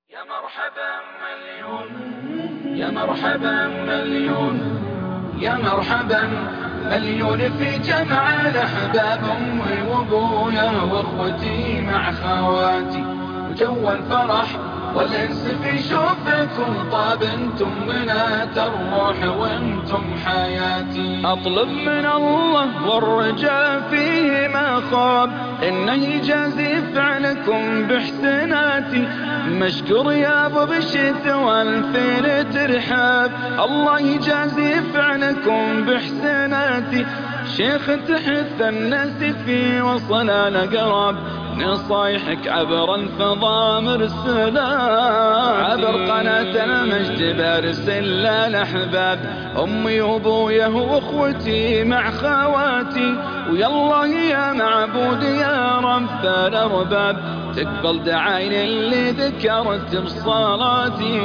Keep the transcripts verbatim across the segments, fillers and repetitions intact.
يا مرحبا مليون، يا مرحبا مليون، يا مرحبا مليون في جمع الأحباب، أمي وأبويا وأخوتي مع خواتي، وجو الفرح والأنس في شوفكم طاب، انتم بنات الروح وانتم حياتي. أطلب من الله والرجاء فيه ما خاب، إنه يجازي فعلكم بإحساناتي، مشكور يا ابو بالشت والفيل ترحاب، الله يجازي فعلكم بإحساناتي، شيخ تحث الناس في وصل الأقرب، نصايحك عبر الفضاء مرسلة، عبر قناة المجد برسل للأحباب، أمي وأبويا وأخوتي مع خواتي، ويالله يا معبود يا رب الأرباب، تقبل دعاين اللي ذكرت بصلاتي.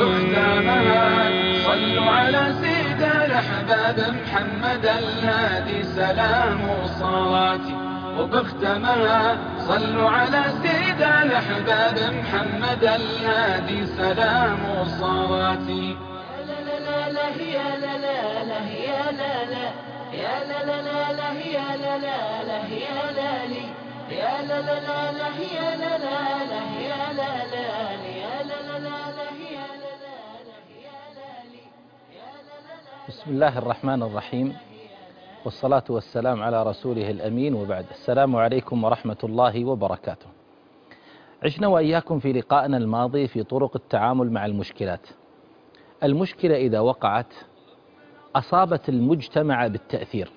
صلوا على سيد الأحباب محمد الهادي سلام وصلاتي، وبختمها صلوا على سيد الأحباب محمد الهادي سلام وصلاتي. يا لا لا لا يا لا لا لا يا لا لا يا لا لا لا لا يا لا لا لا يا لا لي يا لا لا لا لا يا لا لا لا يا لا لا يا لا لا لا لا يا لا لا لا يا لا لي يا لا لا لا. بسم الله الرحمن الرحيم، والصلاة والسلام على رسوله الأمين، وبعد. السلام عليكم ورحمة الله وبركاته. عشنا وإياكم في لقائنا الماضي في طرق التعامل مع المشكلات. المشكلة إذا وقعت أصابت المجتمع بالتأثير،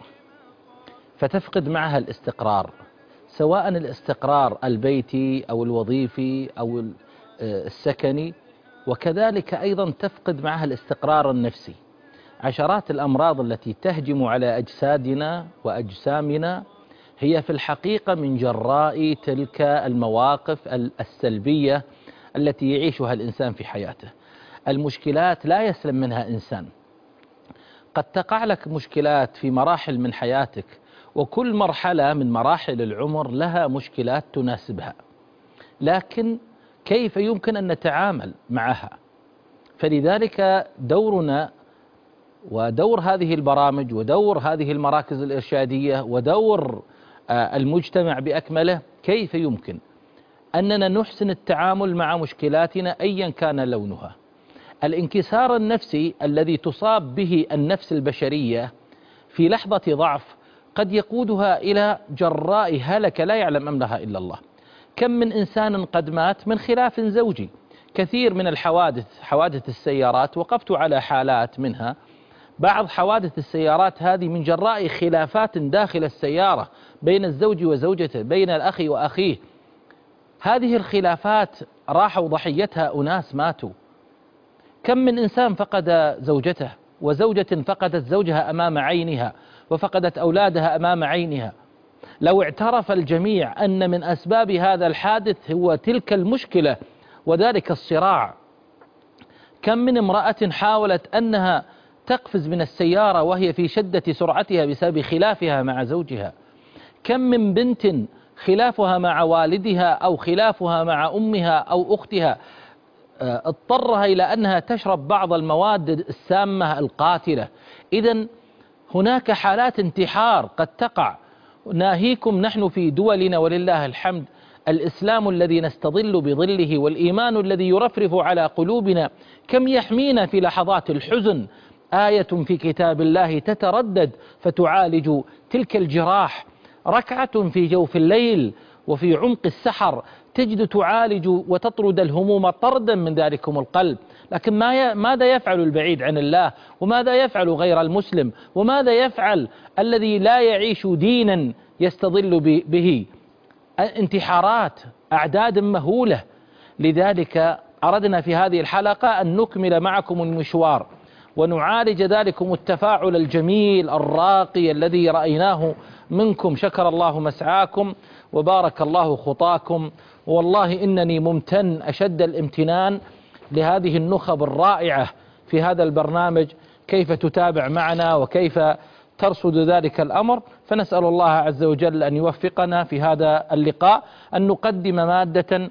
فتفقد معها الاستقرار، سواء الاستقرار البيتي أو الوظيفي أو السكني، وكذلك أيضا تفقد معها الاستقرار النفسي. عشرات الأمراض التي تهجم على أجسادنا وأجسامنا هي في الحقيقة من جراء تلك المواقف السلبية التي يعيشها الإنسان في حياته. المشكلات لا يسلم منها إنسان، قد تقع لك مشكلات في مراحل من حياتك، وكل مرحلة من مراحل العمر لها مشكلات تناسبها، لكن كيف يمكن أن نتعامل معها؟ فلذلك دورنا ودور هذه البرامج ودور هذه المراكز الإرشادية ودور المجتمع بأكمله، كيف يمكن أننا نحسن التعامل مع مشكلاتنا أيا كان لونها. الانكسار النفسي الذي تصاب به النفس البشرية في لحظة ضعف قد يقودها إلى جراء هلك لا يعلم أمرها إلا الله. كم من إنسان قد مات من خلاف زوجي. كثير من الحوادث، حوادث السيارات، وقفت على حالات منها. بعض حوادث السيارات هذه من جراء خلافات داخل السيارة بين الزوج وزوجته، بين الأخ وأخيه. هذه الخلافات راحوا ضحيتها أناس ماتوا. كم من إنسان فقد زوجته، وزوجة فقدت زوجها أمام عينها، وفقدت أولادها أمام عينها. لو اعترف الجميع أن من أسباب هذا الحادث هو تلك المشكلة وذلك الصراع. كم من امرأة حاولت أنها تقفز من السيارة وهي في شدة سرعتها بسبب خلافها مع زوجها. كم من بنت خلافها مع والدها أو خلافها مع أمها أو أختها اضطرها إلى أنها تشرب بعض المواد السامة القاتلة. إذن هناك حالات انتحار قد تقع. ناهيكم نحن في دولنا ولله الحمد الإسلام الذي نستظل بظله والإيمان الذي يرفرف على قلوبنا كم يحمينا في لحظات الحزن. آية في كتاب الله تتردد فتعالج تلك الجراح، ركعة في جوف الليل وفي عمق السحر تجد تعالج وتطرد الهموم طردا من ذلكم القلب. لكن ما ي... ماذا يفعل البعيد عن الله؟ وماذا يفعل غير المسلم؟ وماذا يفعل الذي لا يعيش دينا يستظل ب... به؟ انتحارات، أعداد مهولة. لذلك أردنا في هذه الحلقة أن نكمل معكم المشوار ونعالج ذلكم التفاعل الجميل الراقي الذي رأيناه منكم. شكر الله مسعاكم وبارك الله خطاكم، والله إنني ممتن أشد الامتنان لهذه النخب الرائعة في هذا البرنامج، كيف تتابع معنا وكيف ترصد ذلك الأمر. فنسأل الله عز وجل أن يوفقنا في هذا اللقاء أن نقدم مادة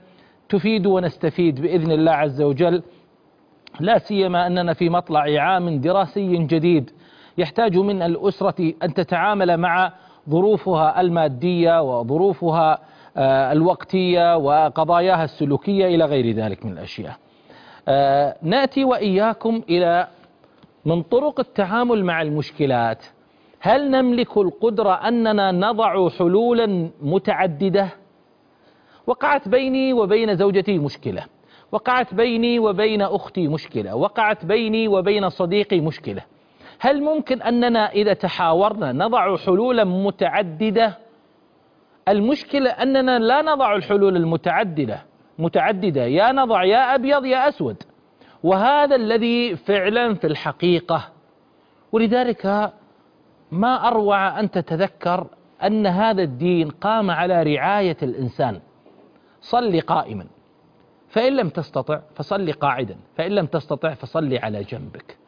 تفيد ونستفيد بإذن الله عز وجل، لا سيما أننا في مطلع عام دراسي جديد يحتاج من الأسرة أن تتعامل مع ظروفها المادية وظروفها الوقتية وقضاياها السلوكية إلى غير ذلك من الأشياء. نأتي وإياكم إلى من طرق التعامل مع المشكلات. هل نملك القدرة أننا نضع حلولا متعددة؟ وقعت بيني وبين زوجتي مشكلة، وقعت بيني وبين أختي مشكلة، وقعت بيني وبين صديقي مشكلة. هل ممكن أننا إذا تحاورنا نضع حلولا متعددة؟ المشكلة أننا لا نضع الحلول المتعددة متعددة يا نضع يا أبيض يا أسود، وهذا الذي فعلا في الحقيقة. ولذلك ما أروع أن تتذكر أن هذا الدين قام على رعاية الإنسان. صل قائما، فإن لم تستطع فصل قاعدا، فإن لم تستطع فصل على جنبك.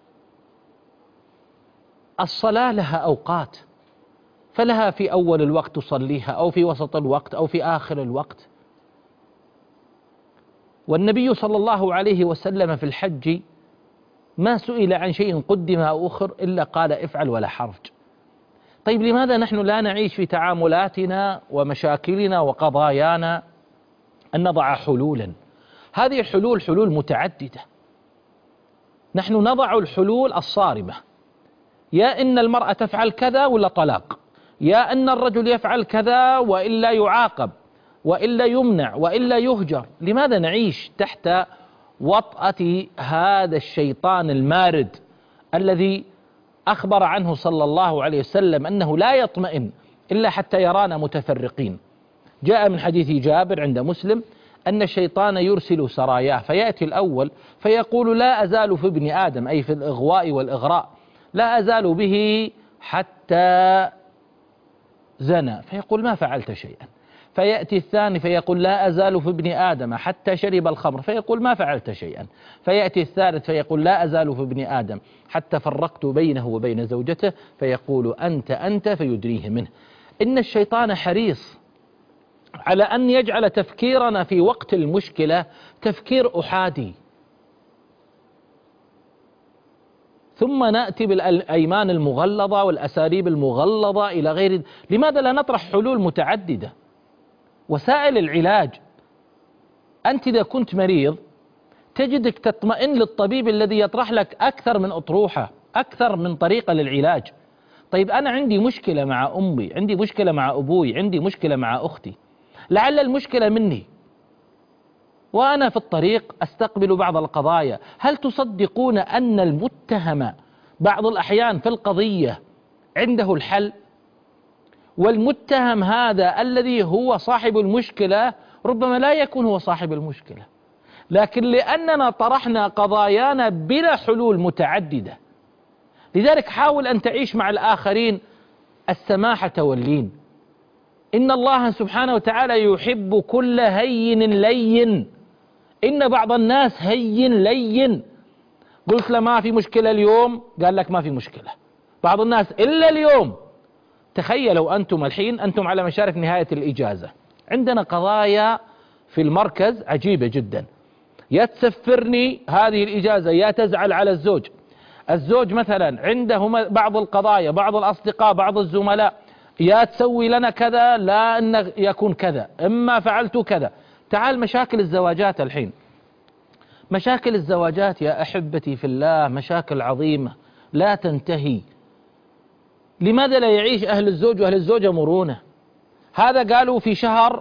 الصلاة لها أوقات، فلها في أول الوقت تصليها، أو في وسط الوقت، أو في آخر الوقت. والنبي صلى الله عليه وسلم في الحج ما سئل عن شيء قدم أو أخر إلا قال افعل ولا حرج. طيب لماذا نحن لا نعيش في تعاملاتنا ومشاكلنا وقضايانا أن نضع حلولا؟ هذه الحلول حلول متعددة. نحن نضع الحلول الصارمة، يا إن المرأة تفعل كذا ولا طلاق، يا أن الرجل يفعل كذا وإلا يعاقب، وإلا يمنع، وإلا يهجر. لماذا نعيش تحت وطأة هذا الشيطان المارد الذي أخبر عنه صلى الله عليه وسلم أنه لا يطمئن إلا حتى يرانا متفرقين؟ جاء من حديث جابر عند مسلم أن الشيطان يرسل سراياه، فيأتي الأول فيقول لا أزال في ابن آدم، أي في الإغواء والإغراء، لا أزال به حتى زنى، فيقول ما فعلت شيئا. فيأتي الثاني فيقول لا أزال في ابن آدم حتى شرب الخمر، فيقول ما فعلت شيئا. فيأتي الثالث فيقول لا أزال في ابن آدم حتى فرقت بينه وبين زوجته، فيقول أنت أنت، فيدريه منه. إن الشيطان حريص على أن يجعل تفكيرنا في وقت المشكلة تفكير أحادي، ثم نأتي بالأيمان المغلظة والأساليب المغلظة إلى غير. لماذا لا نطرح حلول متعددة؟ وسائل العلاج، أنت إذا كنت مريض تجدك تطمئن للطبيب الذي يطرح لك أكثر من أطروحة، أكثر من طريقة للعلاج. طيب أنا عندي مشكلة مع أمي، عندي مشكلة مع أبوي، عندي مشكلة مع أختي، لعل المشكلة مني، وأنا في الطريق أستقبل بعض القضايا. هل تصدقون أن المتهم بعض الأحيان في القضية عنده الحل؟ والمتهم هذا الذي هو صاحب المشكلة ربما لا يكون هو صاحب المشكلة، لكن لأننا طرحنا قضايانا بلا حلول متعددة. لذلك حاول أن تعيش مع الآخرين السماحة واللين. إن الله سبحانه وتعالى يحب كل هين لين. إن بعض الناس هين لين، قلت له ما في مشكلة اليوم، قال لك ما في مشكلة. بعض الناس إلا اليوم. تخيلوا أنتم الحين أنتم على مشارف نهاية الإجازة، عندنا قضايا في المركز عجيبة جدا، يا تسفرني هذه الإجازة يا تزعل على الزوج. الزوج مثلا عنده بعض القضايا، بعض الأصدقاء، بعض الزملاء، يا تسوي لنا كذا لا أن يكون كذا، إما فعلت كذا. تعال مشاكل الزواجات الحين، مشاكل الزواجات يا أحبتي في الله مشاكل عظيمة لا تنتهي. لماذا لا يعيش أهل الزوج وأهل الزوجة مرونة؟ هذا قالوا في شهر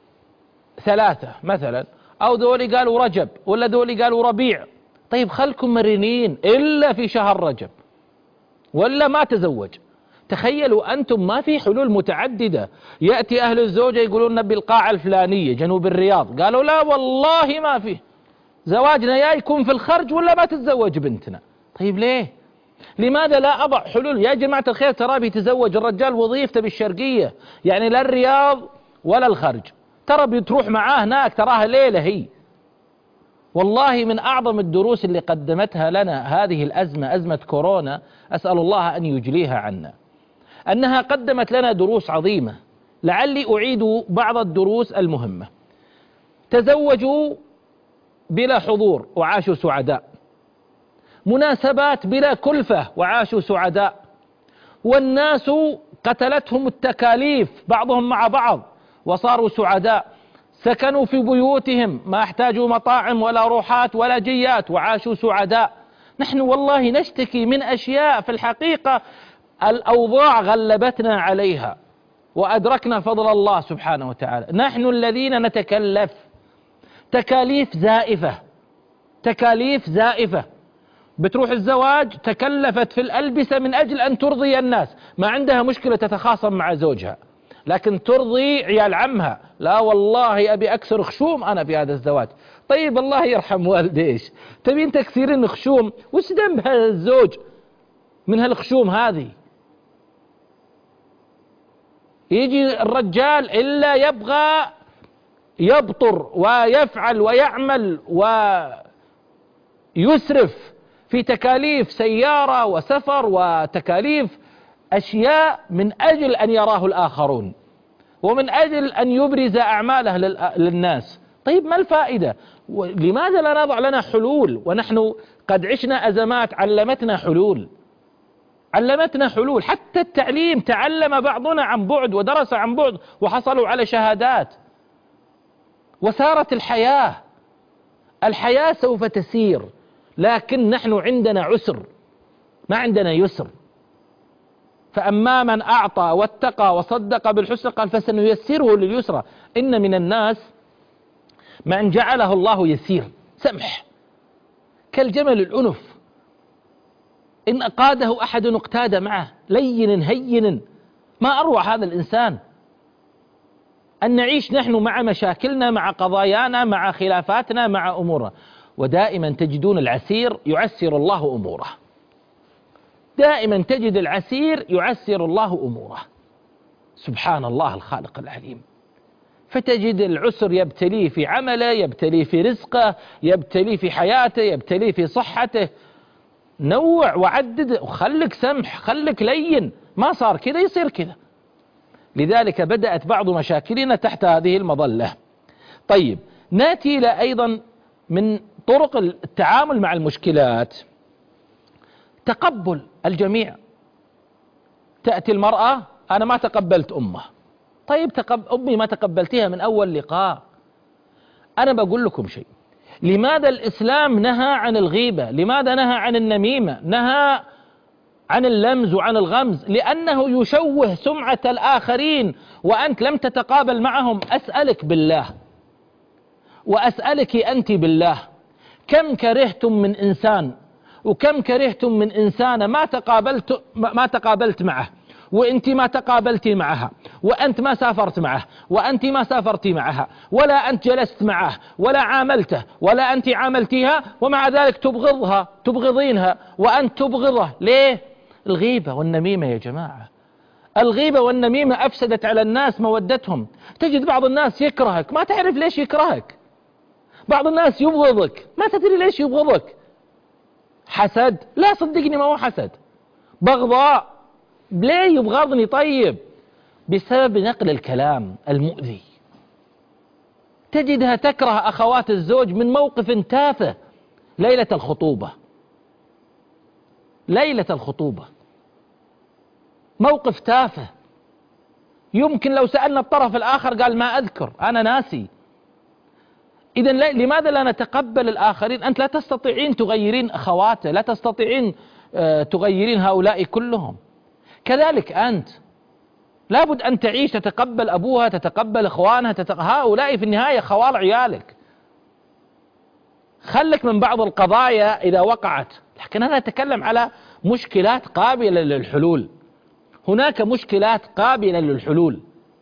ثلاثة مثلا، أو ذولي قالوا رجب، ولا ذولي قالوا ربيع. طيب خلكم مرنين إلا في شهر رجب، ولا ما تزوج. تخيلوا أنتم ما في حلول متعددة. يأتي أهل الزوجة يقولون بالقاعة الفلانية جنوب الرياض، قالوا لا والله ما في، زواجنا يا يكون في الخرج ولا ما تتزوج بنتنا. طيب ليه؟ لماذا لا أضع حلول؟ يا جماعة الخير ترى بيتزوج الرجال وظيفته بالشرقية، يعني لا الرياض ولا الخرج، ترى بتروح معاه هناك، تراها ليلة هي. والله من أعظم الدروس اللي قدمتها لنا هذه الأزمة، أزمة كورونا، أسأل الله أن يجليها عنا، أنها قدمت لنا دروس عظيمة. لعلي أعيد بعض الدروس المهمة. تزوجوا بلا حضور وعاشوا سعداء، مناسبات بلا كلفة وعاشوا سعداء، والناس قتلتهم التكاليف بعضهم مع بعض وصاروا سعداء، سكنوا في بيوتهم ما احتاجوا مطاعم ولا روحات ولا جيات وعاشوا سعداء. نحن والله نشتكي من أشياء في الحقيقة الأوضاع غلبتنا عليها وأدركنا فضل الله سبحانه وتعالى. نحن الذين نتكلف تكاليف زائفة، تكاليف زائفة. بتروح الزواج تكلفت في الألبسة من أجل أن ترضي الناس، ما عندها مشكلة تتخاصم مع زوجها، لكن ترضي عيال عمها. لا والله أبي أكسر خشوم أنا في هذا الزواج. طيب الله يرحم والديش، تبين تكسيرين خشوم؟ وش ذنب هذا الزوج من هالخشوم هذه؟ يجي الرجال إلا يبغى يبطر ويفعل ويعمل ويسرف في تكاليف سيارة وسفر وتكاليف أشياء من أجل أن يراه الآخرون ومن أجل أن يبرز أعماله للناس. طيب ما الفائدة؟ لماذا لا نضع لنا حلول ونحن قد عشنا أزمات علمتنا حلول، علمتنا حلول. حتى التعليم تعلم بعضنا عن بعد ودرس عن بعد وحصلوا على شهادات وسارت الحياة. الحياة سوف تسير، لكن نحن عندنا عسر ما عندنا يسر. فأما من أعطى واتقى وصدق بالحسنى قال فسنيسره لليسرى. إن من الناس من جعله الله يسير سمح كالجمل الأنف، إن أقاده أحد اقتاد معه، لين هين. ما أروع هذا الإنسان أن نعيش نحن مع مشاكلنا مع قضايانا مع خلافاتنا مع أمورنا، ودائما تجدون العسير يعسر الله أموره، دائما تجد العسير يعسر الله أموره. سبحان الله الخالق العليم. فتجد العسر يبتليه في عمله، يبتليه في رزقه، يبتليه في حياته، يبتليه في صحته. نوع وعدد وخلك سمح، خلك لين. ما صار كذا يصير كذا. لذلك بدأت بعض مشاكلنا تحت هذه المظلة. طيب نأتي إلى أيضا من طرق التعامل مع المشكلات تقبل الجميع. تأتي المرأة أنا ما تقبلت أمه. طيب تقب... أمي ما تقبلتها من أول لقاء. أنا بقول لكم شيء، لماذا الإسلام نهى عن الغيبة؟ لماذا نهى عن النميمة؟ نهى عن اللمز وعن الغمز؟ لأنه يشوه سمعة الآخرين وأنت لم تتقابل معهم. أسألك بالله وأسألك أنت بالله، كم كرهتم من إنسان وكم كرهتم من إنسانة ما تقابلت ما تقابلت معه، وأنت ما تقابلتي معها، وأنت ما سافرت معه، وأنت ما سافرتي معها، ولا أنت جلست معه ولا عاملته ولا أنت عاملتيها، ومع ذلك تبغضها تبغضينها وأنت تبغضه. ليه؟ الغيبة والنميمة يا جماعة. الغيبة والنميمة أفسدت على الناس مودتهم. تجد بعض الناس يكرهك ما تعرف ليش يكرهك، بعض الناس يبغضك ما تدري ليش يبغضك. حسد؟ لا صدقني ما هو حسد. بغضاء؟ ليه يبغضني؟ طيب بسبب نقل الكلام المؤذي. تجدها تكره أخوات الزوج من موقف تافه ليلة الخطوبة، ليلة الخطوبة موقف تافه يمكن لو سألنا الطرف الآخر قال ما أذكر أنا ناسي. إذن لماذا لا نتقبل الآخرين؟ أنت لا تستطيعين تغيرين أخواته، لا تستطيعين تغيرين هؤلاء كلهم. كذلك أنت لابد أن تعيش تتقبل أبوها، تتقبل إخوانها، تتق... هؤلاء في النهاية خوال عيالك. خلك من بعض القضايا إذا وقعت، لكن أنا أتكلم على مشكلات قابلة للحلول. هناك مشكلات قابلة للحلول،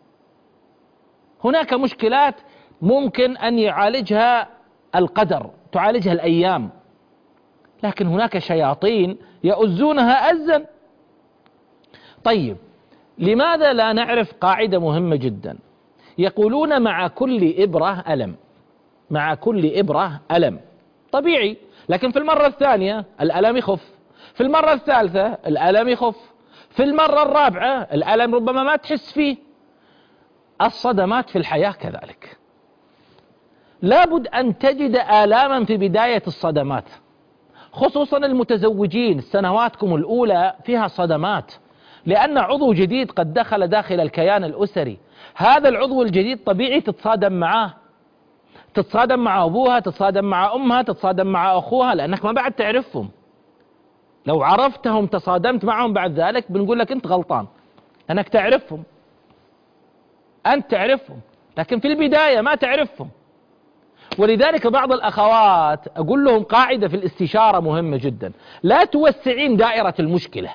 هناك مشكلات ممكن أن يعالجها القدر، تعالجها الأيام، لكن هناك شياطين يؤزونها أزا. طيب لماذا لا نعرف قاعدة مهمة جدا؟ يقولون مع كل إبرة ألم، مع كل إبرة ألم. طبيعي، لكن في المرة الثانية الألم يخف، في المرة الثالثة الألم يخف، في المرة الرابعة الألم ربما ما تحس فيه. الصدمات في الحياة كذلك. لابد أن تجد آلاما في بداية الصدمات، خصوصا المتزوجين سنواتكم الأولى فيها صدمات، لأن عضو جديد قد دخل داخل الكيان الأسري. هذا العضو الجديد طبيعي تتصادم معاه، تتصادم مع أبوها، تتصادم مع أمها، تتصادم مع أخوها، لأنك ما بعد تعرفهم. لو عرفتهم تصادمت معهم بعد ذلك بنقول لك أنت غلطان، أنك تعرفهم، أنت تعرفهم، لكن في البداية ما تعرفهم. ولذلك بعض الأخوات أقول لهم قاعدة في الاستشارة مهمة جدا: لا توسعين دائرة المشكلة.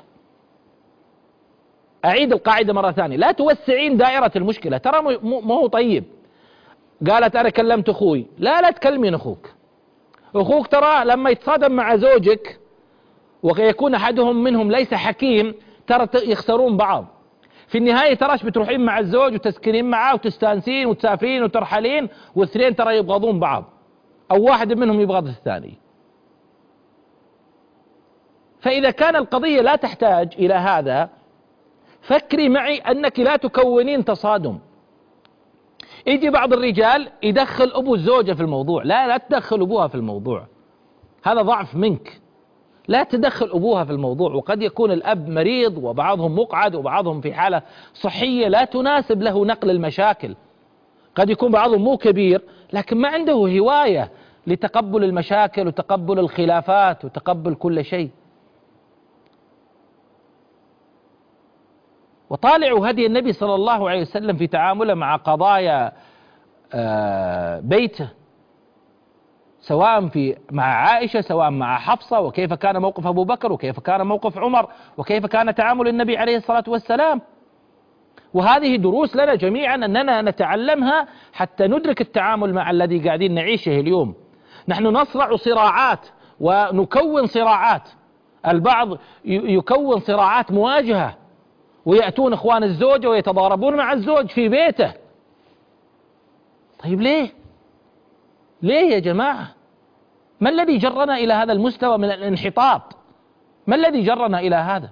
أعيد القاعدة مرة ثانية: لا توسعين دائرة المشكلة. ترى ما هو طيب، قالت أنا كلمت أخوي، لا لا تكلمين أخوك. أخوك ترى لما يتصادم مع زوجك ويكون أحدهم منهم ليس حكيم، ترى يخسرون بعض. في النهاية تراش بتروحين مع الزوج وتسكنين معاه وتستانسين وتسافرين وترحلين، والاثنين ترى يبغضون بعض، أو واحد منهم يبغض الثاني. فإذا كان القضية لا تحتاج إلى هذا، فكري معي أنك لا تكونين تصادم. يجي بعض الرجال يدخل أبو الزوجة في الموضوع، لا لا تدخل أبوها في الموضوع، هذا ضعف منك. لا تدخل أبوها في الموضوع، وقد يكون الأب مريض وبعضهم مقعد وبعضهم في حالة صحية لا تناسب له نقل المشاكل. قد يكون بعضهم مو كبير لكن ما عنده هواية لتقبل المشاكل وتقبل الخلافات وتقبل كل شيء. وطالعوا هدي النبي صلى الله عليه وسلم في تعامله مع قضايا بيته، سواء في مع عائشة سواء مع حفصة، وكيف كان موقف أبو بكر وكيف كان موقف عمر وكيف كان تعامل النبي عليه الصلاة والسلام. وهذه دروس لنا جميعا أننا نتعلمها حتى ندرك التعامل مع الذي قاعدين نعيشه اليوم. نحن نصرع صراعات ونكون صراعات، البعض يكون صراعات مواجهة ويأتون إخوان الزوجة ويتضاربون مع الزوج في بيته. طيب ليه؟ ليه يا جماعة؟ ما الذي جرنا إلى هذا المستوى من الانحطاط؟ ما الذي جرنا إلى هذا؟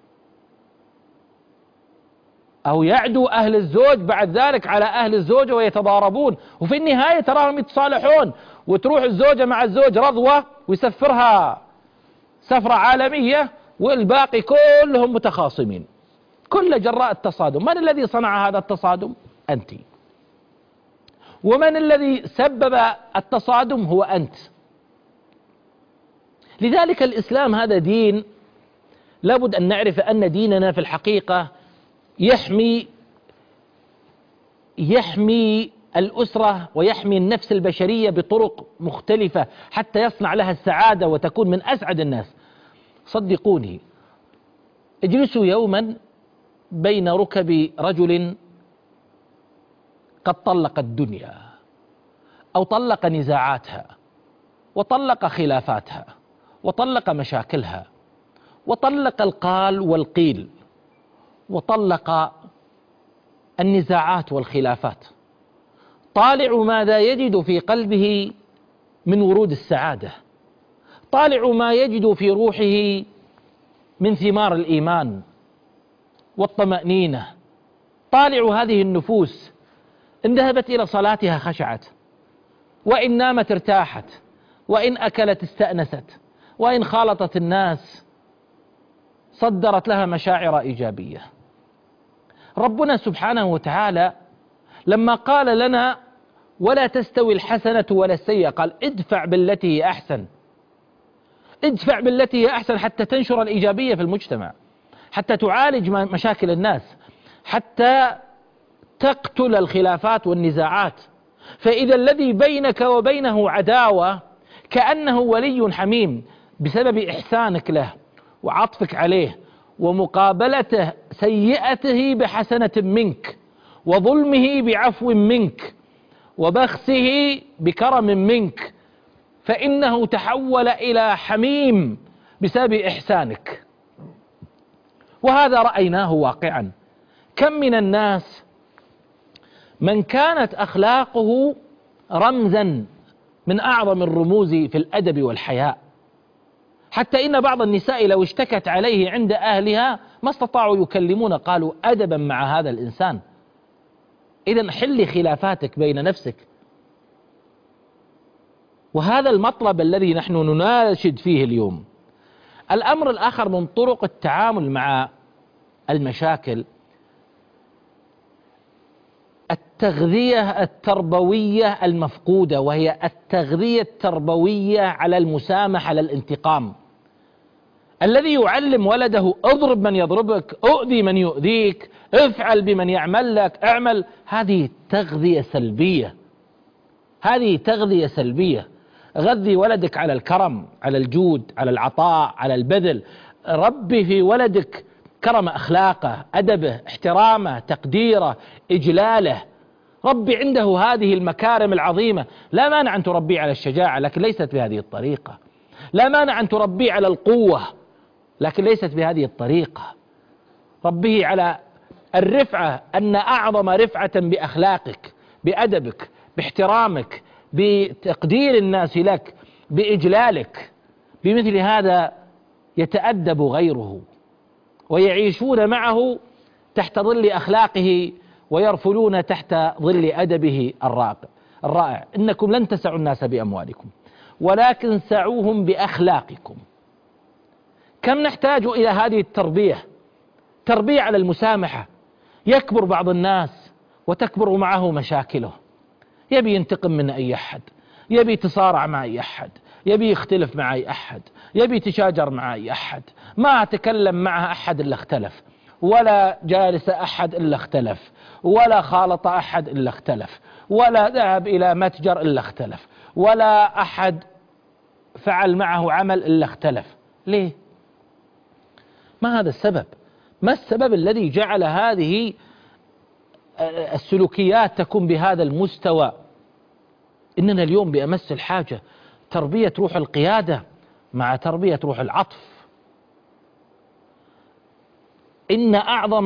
أو يعدو أهل الزوج بعد ذلك على أهل الزوجة ويتضاربون، وفي النهاية تراهم يتصالحون، وتروح الزوجة مع الزوج رضوة ويسفرها سفرة عالمية والباقي كلهم متخاصمين، كل جراء التصادم. من الذي صنع هذا التصادم؟ أنت. ومن الذي سبب التصادم؟ هو أنت. لذلك الإسلام هذا دين لابد أن نعرف أن ديننا في الحقيقة يحمي يحمي الأسرة ويحمي النفس البشرية بطرق مختلفة حتى يصنع لها السعادة وتكون من أسعد الناس. صدقوني، اجلسوا يوما بين ركب رجل قد طلق الدنيا أو طلق نزاعاتها وطلق خلافاتها وطلق مشاكلها وطلق القال والقيل وطلق النزاعات والخلافات. طالعوا ماذا يجد في قلبه من ورود السعادة، طالعوا ما يجد في روحه من ثمار الإيمان والطمأنينة. طالعوا هذه النفوس إن ذهبت إلى صلاتها خشعت، وإن نامت ارتاحت، وإن أكلت استأنست، وإن خالطت الناس صدرت لها مشاعر إيجابية. ربنا سبحانه وتعالى لما قال لنا ولا تستوي الحسنة ولا السيئة قال ادفع بالتي هي أحسن. ادفع بالتي هي أحسن حتى تنشر الإيجابية في المجتمع، حتى تعالج مشاكل الناس، حتى تقتل الخلافات والنزاعات. فإذا الذي بينك وبينه عداوة كأنه ولي حميم بسبب إحسانك له وعطفك عليه ومقابلته سيئته بحسنة منك وظلمه بعفو منك وبخسه بكرم منك، فإنه تحول إلى حميم بسبب إحسانك. وهذا رأيناه واقعا. كم من الناس من كانت أخلاقه رمزا من أعظم الرموز في الأدب والحياء، حتى إن بعض النساء لو اشتكت عليه عند أهلها ما استطاعوا يكلمون، قالوا أدبا مع هذا الإنسان. إذن حلي خلافاتك بين نفسك، وهذا المطلب الذي نحن نناشد فيه اليوم. الأمر الآخر من طرق التعامل مع المشاكل التغذية التربوية المفقودة، وهي التغذية التربوية على المسامحة، على الانتقام. الذي يعلم ولده اضرب من يضربك، اؤذي من يؤذيك، افعل بمن يعمل لك، اعمل، هذه تغذية سلبية، هذه تغذية سلبية. غذي ولدك على الكرم، على الجود، على العطاء، على البذل. ربي في ولدك كرم أخلاقه، أدبه، احترامه، تقديره، إجلاله. ربي عنده هذه المكارم العظيمة. لا مانع أن تربيه على الشجاعة، لكن ليست بهذه الطريقة. لا مانع أن تربيه على القوة، لكن ليست بهذه الطريقة. ربيه على الرفعة، أن أعظم رفعة بأخلاقك، بأدبك، باحترامك، بتقدير الناس لك، بإجلالك. بمثل هذا يتأدب غيره ويعيشون معه تحت ظل أخلاقه، ويرفلون تحت ظل أدبه الرائع. إنكم لن تسعوا الناس بأموالكم، ولكن سعوهم بأخلاقكم. كم نحتاج إلى هذه التربية، تربية على المسامحة. يكبر بعض الناس وتكبر معه مشاكله، يبي ينتقم من أي أحد، يبي يتصارع مع أي أحد، يبي يختلف مع أي أحد، يبي يتشاجر مع أي أحد. ما تكلم معه أحد إلا اختلف، ولا جالس أحد إلا اختلف، ولا خالط أحد إلا اختلف، ولا ذهب إلى متجر إلا اختلف، ولا أحد فعل معه عمل إلا اختلف. ليه؟ ما هذا السبب؟ ما السبب الذي جعل هذه السلوكيات تكون بهذا المستوى؟ إننا اليوم بأمس الحاجة تربية روح القيادة مع تربية روح العطف. إن أعظم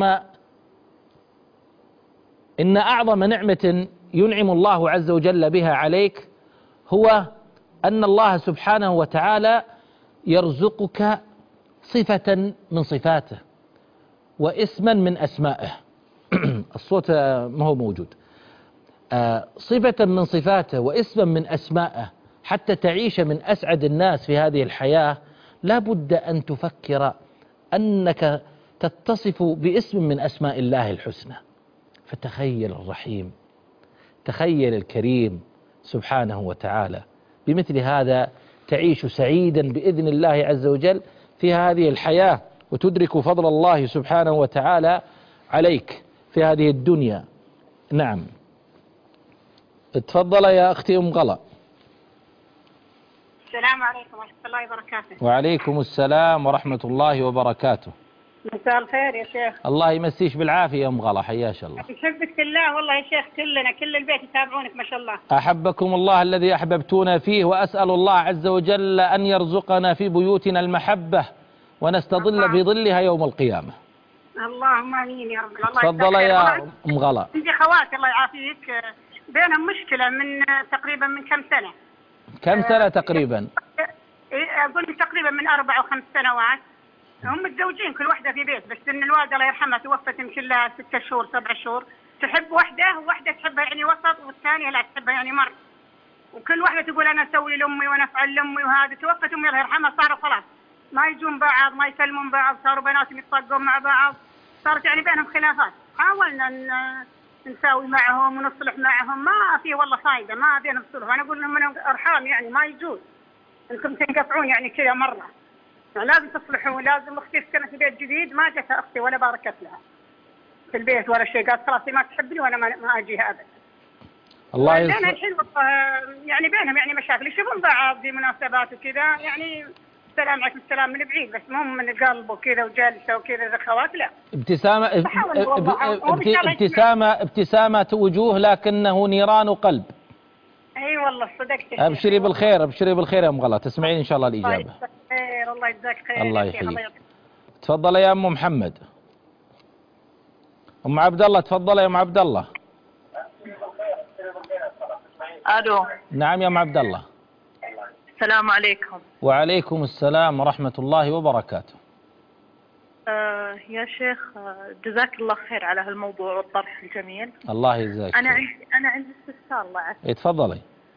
إن أعظم نعمة ينعم الله عز وجل بها عليك هو أن الله سبحانه وتعالى يرزقك صفة من صفاته واسما من أسمائه. الصوت ما هو موجود. صفة من صفاته واسما من أسمائه. حتى تعيش من أسعد الناس في هذه الحياة لا بد أن تفكر أنك تتصف باسم من أسماء الله الحسنى. فتخيل الرحيم، تخيل الكريم سبحانه وتعالى. بمثل هذا تعيش سعيدا بإذن الله عز وجل في هذه الحياة، وتدرك فضل الله سبحانه وتعالى عليك في هذه الدنيا. نعم، تفضل يا أختي أم غلا. السلام عليكم ورحمة الله وبركاته. وعليكم السلام ورحمة الله وبركاته. مساء الخير يا شيخ. الله يمسيش بالعافية يا أم غلا، حياش الله. نحبك في الله والله يا شيخ، كلنا كل البيت يتابعونك ما شاء الله. أحبكم الله الذي أحببتونا فيه، وأسأل الله عز وجل أن يرزقنا في بيوتنا المحبة ونستظل بظلها يوم القيامة. اللهم آمين يا رب. الله تفضل يا أم غلا. عندي خوات الله يعافيك بينهم مشكلة من تقريبا من كم سنة. كم سنة تقريبا؟ أقول لك تقريبا من أربع أو خمس سنوات. هم متزوجين كل واحدة في بيت، بس إن الوالدة الله يرحمها توفت يمكن لها ستة شهور سبع شهور. تحب واحدة وواحدة تحبها يعني وسط، والثانية لا تحبها يعني مر. وكل واحدة تقول أنا أسوي لأمي وأنا أفعل لأمي، وهذا توفت أمي الله يرحمها صاروا خلاص ما يجون بعض، ما يسلمون بعض، صاروا بناتهم يتطاقون مع بعض، صارت يعني بينهم خلافات. حاولنا ان نساوي معهم ونصلح معهم، ما في والله فايدة، ما بينهم صلح. أنا أقول لهم من أرحام يعني ما يجوز أنكم تنقطعون يعني كذا مرة، يعني لازم تصلحون. لازم أختي سكنت في بيت جديد ما جتها أختي ولا باركت لها في البيت ولا شيء، قالت خلاص ما تحبني وأنا ما, ما أجيها أبدا. الله يسلمك. الحين يعني بينهم يعني مشاكل، يشوفون بعض في مناسبات وكذا يعني السلام عليكم السلام من بعيد، بس مو من القلب وكذا وجالسه وكذا ذخوات لا. ابتسامة ابتسامة ابتسامة وجوه لكنه نيران قلب. اي والله صدقت. ابشري بالخير، ابشري بالخير يا ام غلا، تسمعين ان شاء الله الاجابه. الله يجزاك خير، الله يجزاك خير. الله يحييك. تفضل يا ام محمد. ام عبد الله تفضل يا ام عبد الله. الو. نعم يا ام عبد الله. السلام عليكم. وعليكم السلام ورحمة الله وبركاته. آه يا شيخ جزاك الله خير على هالموضوع والطرح الجميل. الله يجزاك. أنا عندي أنا عندي استفسار الله يعافيك. تفضلي.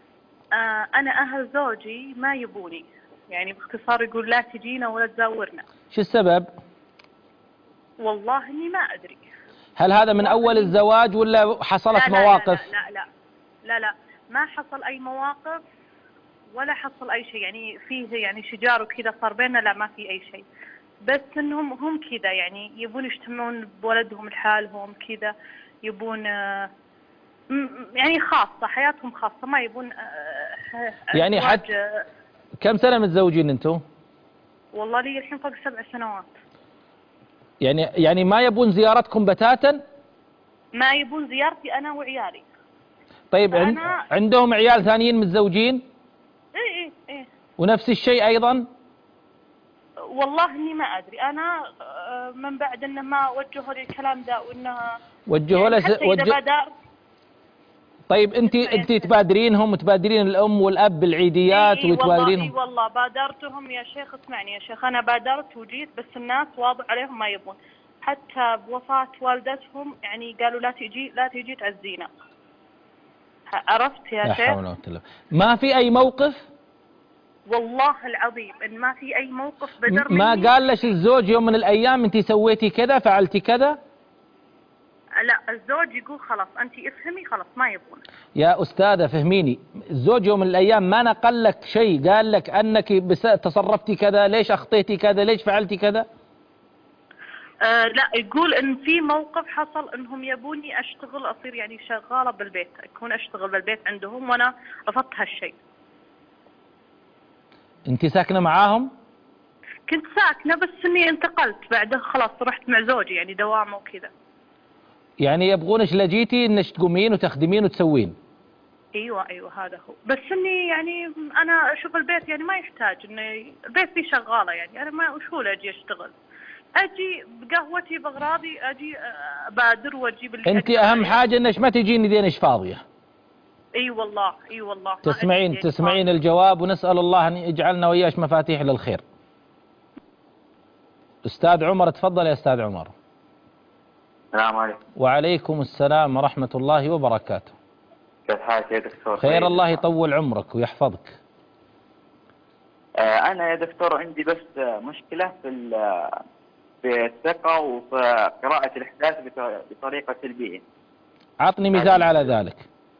آه أنا أهل زوجي ما يبوني، يعني باختصار يقول لا تجينا ولا تزاورنا. شو السبب؟ والله إني ما أدري. هل هذا من أول الزواج ولا حصلت لا لا مواقف؟ لا لا لا لا لا ما حصل أي مواقف ولا حصل أي شيء، يعني فيه يعني شجار وكذا صار بيننا، لا ما في أي شيء، بس إنهم هم كذا يعني يبون يجتمعون بولدهم لحالهم كذا، يبون آه يعني خاصة حياتهم خاصة، ما يبون آه يعني حتى آه كم سنة متزوجين أنتم؟ والله لي الحين فوق سبع سنوات. يعني يعني ما يبون زيارتكم بتاتا؟ ما يبون زيارتي أنا وعيالي. طيب عند عندهم عيال ثانيين متزوجين؟ إيه إيه إيه. ونفس الشيء أيضا؟ والله إني ما أدري، أنا من بعد إنه ما وجهوا لي الكلام ده وإنها وجهوا يعني لك حتى إذا وجه... بادر. طيب أنت أنت تبادرينهم وتبادرين الأم والأب بالعيديات إيه وتبادرينهم؟ إي والله بادرتهم يا شيخ، اسمعني يا شيخ، أنا بادرت وجيت بس الناس واضح عليهم ما يبون، حتى بوفاة والدتهم يعني قالوا لا تجي لا تجي تعزينا. عرفت يا لا شيخ؟ حول ولا قوة. ما في أي موقف؟ والله العظيم إن ما في أي موقف بدر ما مني. قال لك الزوج يوم من الأيام أنت سويتي كذا فعلتي كذا؟ لا الزوج يقول خلاص أنت افهمي خلاص ما يبون. يا أستاذة فهميني، الزوج يوم من الأيام ما نقل لك شيء، قال لك أنك بس تصرفتي كذا، ليش أخطيتي كذا، ليش فعلتي كذا؟ آه لا يقول ان في موقف حصل انهم يبوني اشتغل اصير يعني شغاله بالبيت، اكون اشتغل بالبيت عندهم وانا رفضت هالشيء. انت ساكنه معاهم؟ كنت ساكنه بس اني انتقلت بعدها خلاص رحت مع زوجي يعني دوام وكذا. يعني يبغونش لجيتي انك تقومين وتخدمين وتسوين؟ ايوه ايوه هذا هو، بس اني يعني انا اشوف البيت يعني ما يحتاج اني البيت فيه شغاله، يعني انا ما وش هو اجي اشتغل، اجي بقهوتي باغراضي اجي ابادر واجيب اللي انت اهم حاجه انك ما تجيني دينش فاضيه. اي أيوة والله اي أيوة والله. تسمعين تسمعين الجواب، ونسال الله ان يجعلنا وياش مفاتيح للخير. استاذ عمر تفضل يا استاذ عمر. السلام عليكم. وعليكم السلام ورحمه الله وبركاته. كيف حالك يا دكتور؟ خير الله يطول عمرك ويحفظك. آه انا يا دكتور عندي بس مشكله في في الثقه وفي قراءه الاحداث بطريقه سلبيه. عطني مثال على ذلك.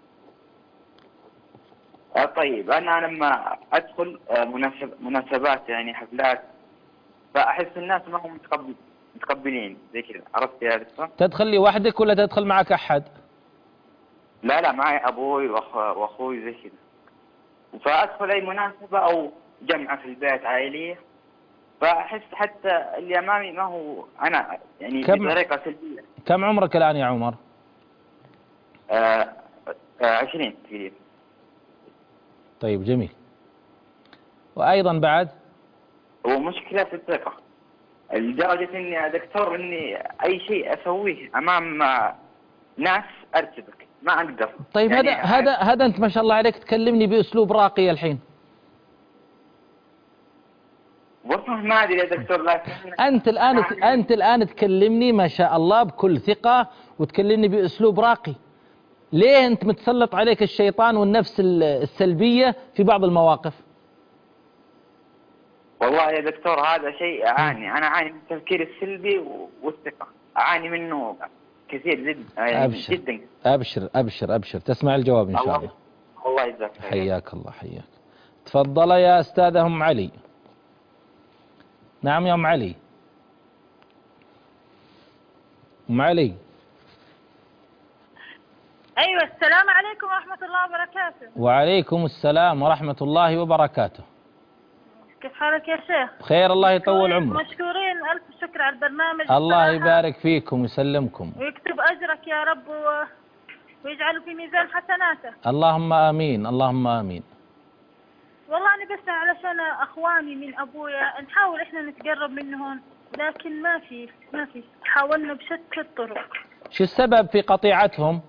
آه طيب انا لما ادخل مناسب مناسبات يعني حفلات فاحس الناس ما هم متقبل متقبلين زي كذا، عرفت يا دكتور؟ تدخل لي وحدك ولا تدخل معك احد؟ لا لا معي ابوي وأخ... واخوي زي كذا، فادخل اي مناسبه او جمعه في البيت عائليه فاحس حتى اللي امامي ما هو انا يعني بطريقه سلبيه. كم عمرك الان يا عمر؟ آه آه عشرين تقريبا. طيب جميل. وايضا بعد ومشكله في الثقه لدرجه اني يا دكتور اني اي شيء اسويه امام ناس ارتبك ما اقدر. طيب يعني هذا هذا هذا انت ما شاء الله عليك تكلمني باسلوب راقي الحين. والله ما ادري يا دكتور لكن انت الان انت الان تكلمني ما شاء الله بكل ثقه وتكلمني باسلوب راقي. ليه انت متسلط عليك الشيطان والنفس السلبيه في بعض المواقف؟ والله يا دكتور هذا شيء اعاني، انا اعاني من التفكير السلبي والثقه، اعاني منه كثير جدا يعني أبشر جدا. ابشر ابشر ابشر تسمع الجواب ان شاء الله. الله يجزاك خير. حياك الله حياك. تفضل يا استاذه ام علي. نعم يا ام علي. ام علي. ايوه السلام عليكم ورحمه الله وبركاته. وعليكم السلام ورحمه الله وبركاته. كيف حالك يا شيخ؟ بخير الله يطول عمرك. مشكورين الف شكر على البرنامج. الله يبارك فيكم ويسلمكم ويكتب اجرك يا رب و... ويجعله في ميزان حسناته. اللهم امين اللهم امين. والله انا بس علشان اخواني من ابويا نحاول احنا نتقرب منهم لكن ما في ما في حاولنا بشتى الطرق. شو السبب في قطيعتهم؟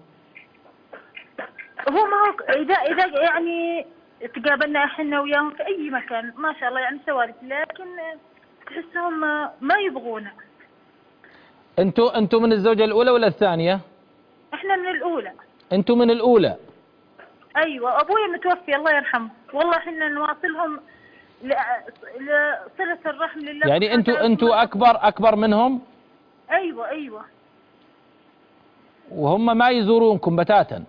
هو ما هو اذا اذا يعني تقابلنا احنا وياهم في اي مكان ما شاء الله يعني سوالف، لكن تحسهم ما يبغونا. انتوا انتوا من الزوجة الاولى ولا الثانية؟ احنا من الاولى. انتوا من الاولى. ايوه ابوي متوفي الله يرحمه، والله احنا نواصلهم ل- لصلة الرحم لله. يعني انتوا انتوا اكبر اكبر منهم؟ ايوه ايوه. وهم ما يزورونكم بتاتا؟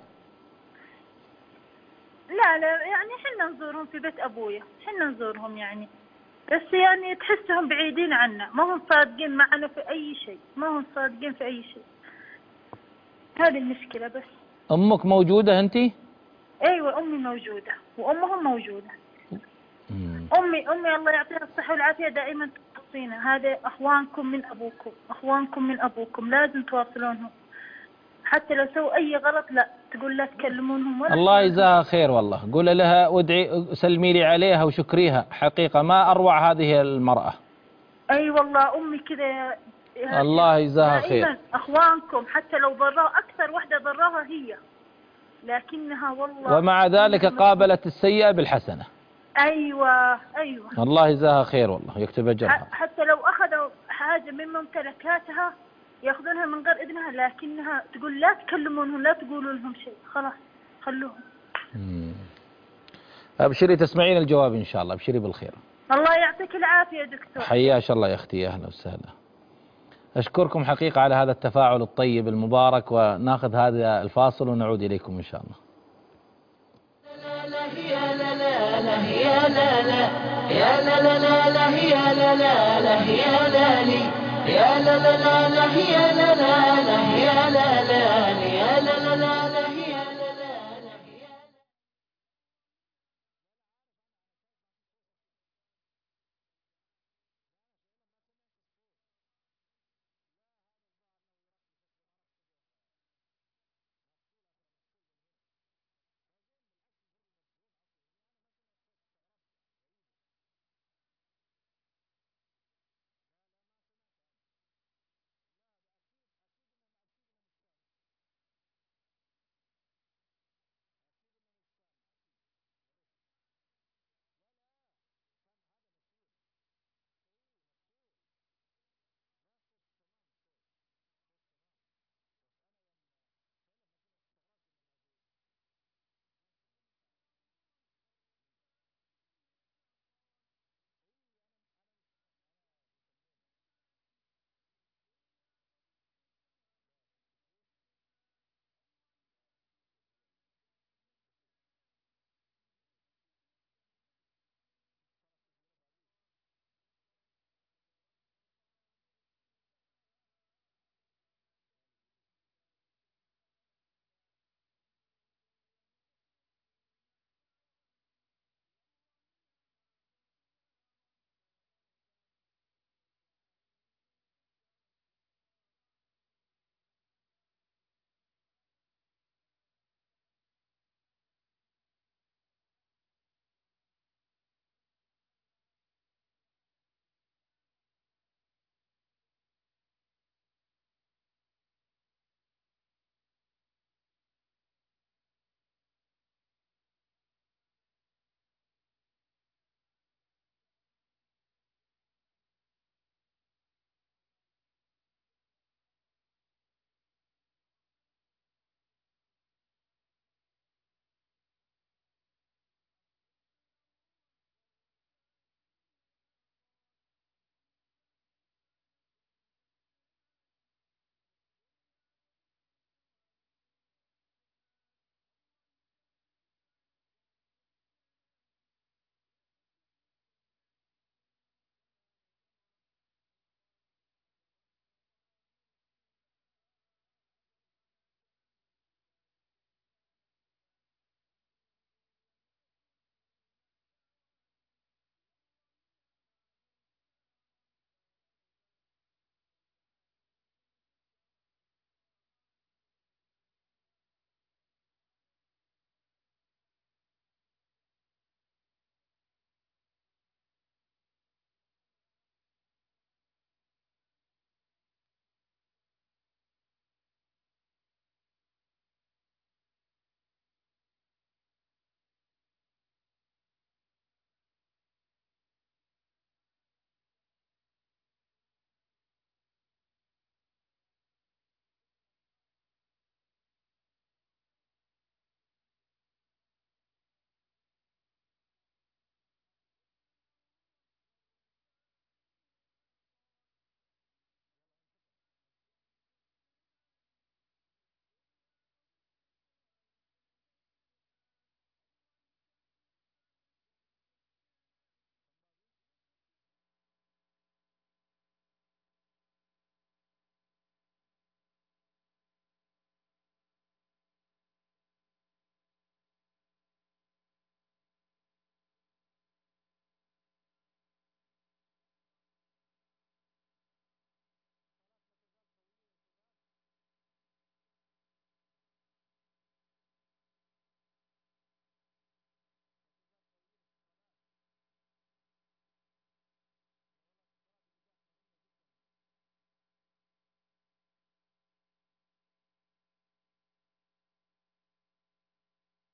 لا لا يعني احنا نزورهم في بيت ابويا، احنا نزورهم يعني، بس يعني تحسهم بعيدين عنا، ما هم صادقين معنا في اي شيء، ما هم صادقين في اي شيء. هذه المشكلة بس. امك موجودة انتي؟ ايوه امي موجودة وامهم موجودة. مم. امي امي الله يعطيها الصحة والعافية دائما توصينا، هذا اخوانكم من ابوكم، اخوانكم من ابوكم لازم تواصلونهم، حتى لو سووا اي غلط لا تقول لا تكلمونهم ولا الله تقولون. يجزاها خير والله، قول لها وادعي سلمي لي عليها وشكريها، حقيقة ما أروع هذه المرأة. اي والله امي كذا يا- يا الله شيخ، يجزاها خير. دائما اخوانكم حتى لو ضراه، اكثر واحدة ضراها هي، لكنها والله ومع ذلك قابلت السيئة بالحسنة. ايوه ايوه. الله يجزاها خير والله، يكتب أجرها. ح- حتى لو اخذوا حاجة من ممتلكاتها ياخذونها من غير اذنها، لكنها تقول لا تكلمونهم لا تقولوا لهم شيء، خلاص خلوهم. مم. أبشري تسمعين الجواب إن شاء الله، أبشري بالخير. الله يعطيك العافية يا دكتور. حياش الله يا أختي، أهلا وسهلا. أشكركم حقيقة على هذا التفاعل الطيب المبارك، وناخذ هذا الفاصل ونعود إليكم إن شاء الله. يا لا لا لا يا لا لا يا لا لا لا لا يا لا لا لا يا لا لي يا لا لا لا لا يا لا لا لا يا لا لا يا لا لا لا لا يا لا لا لا.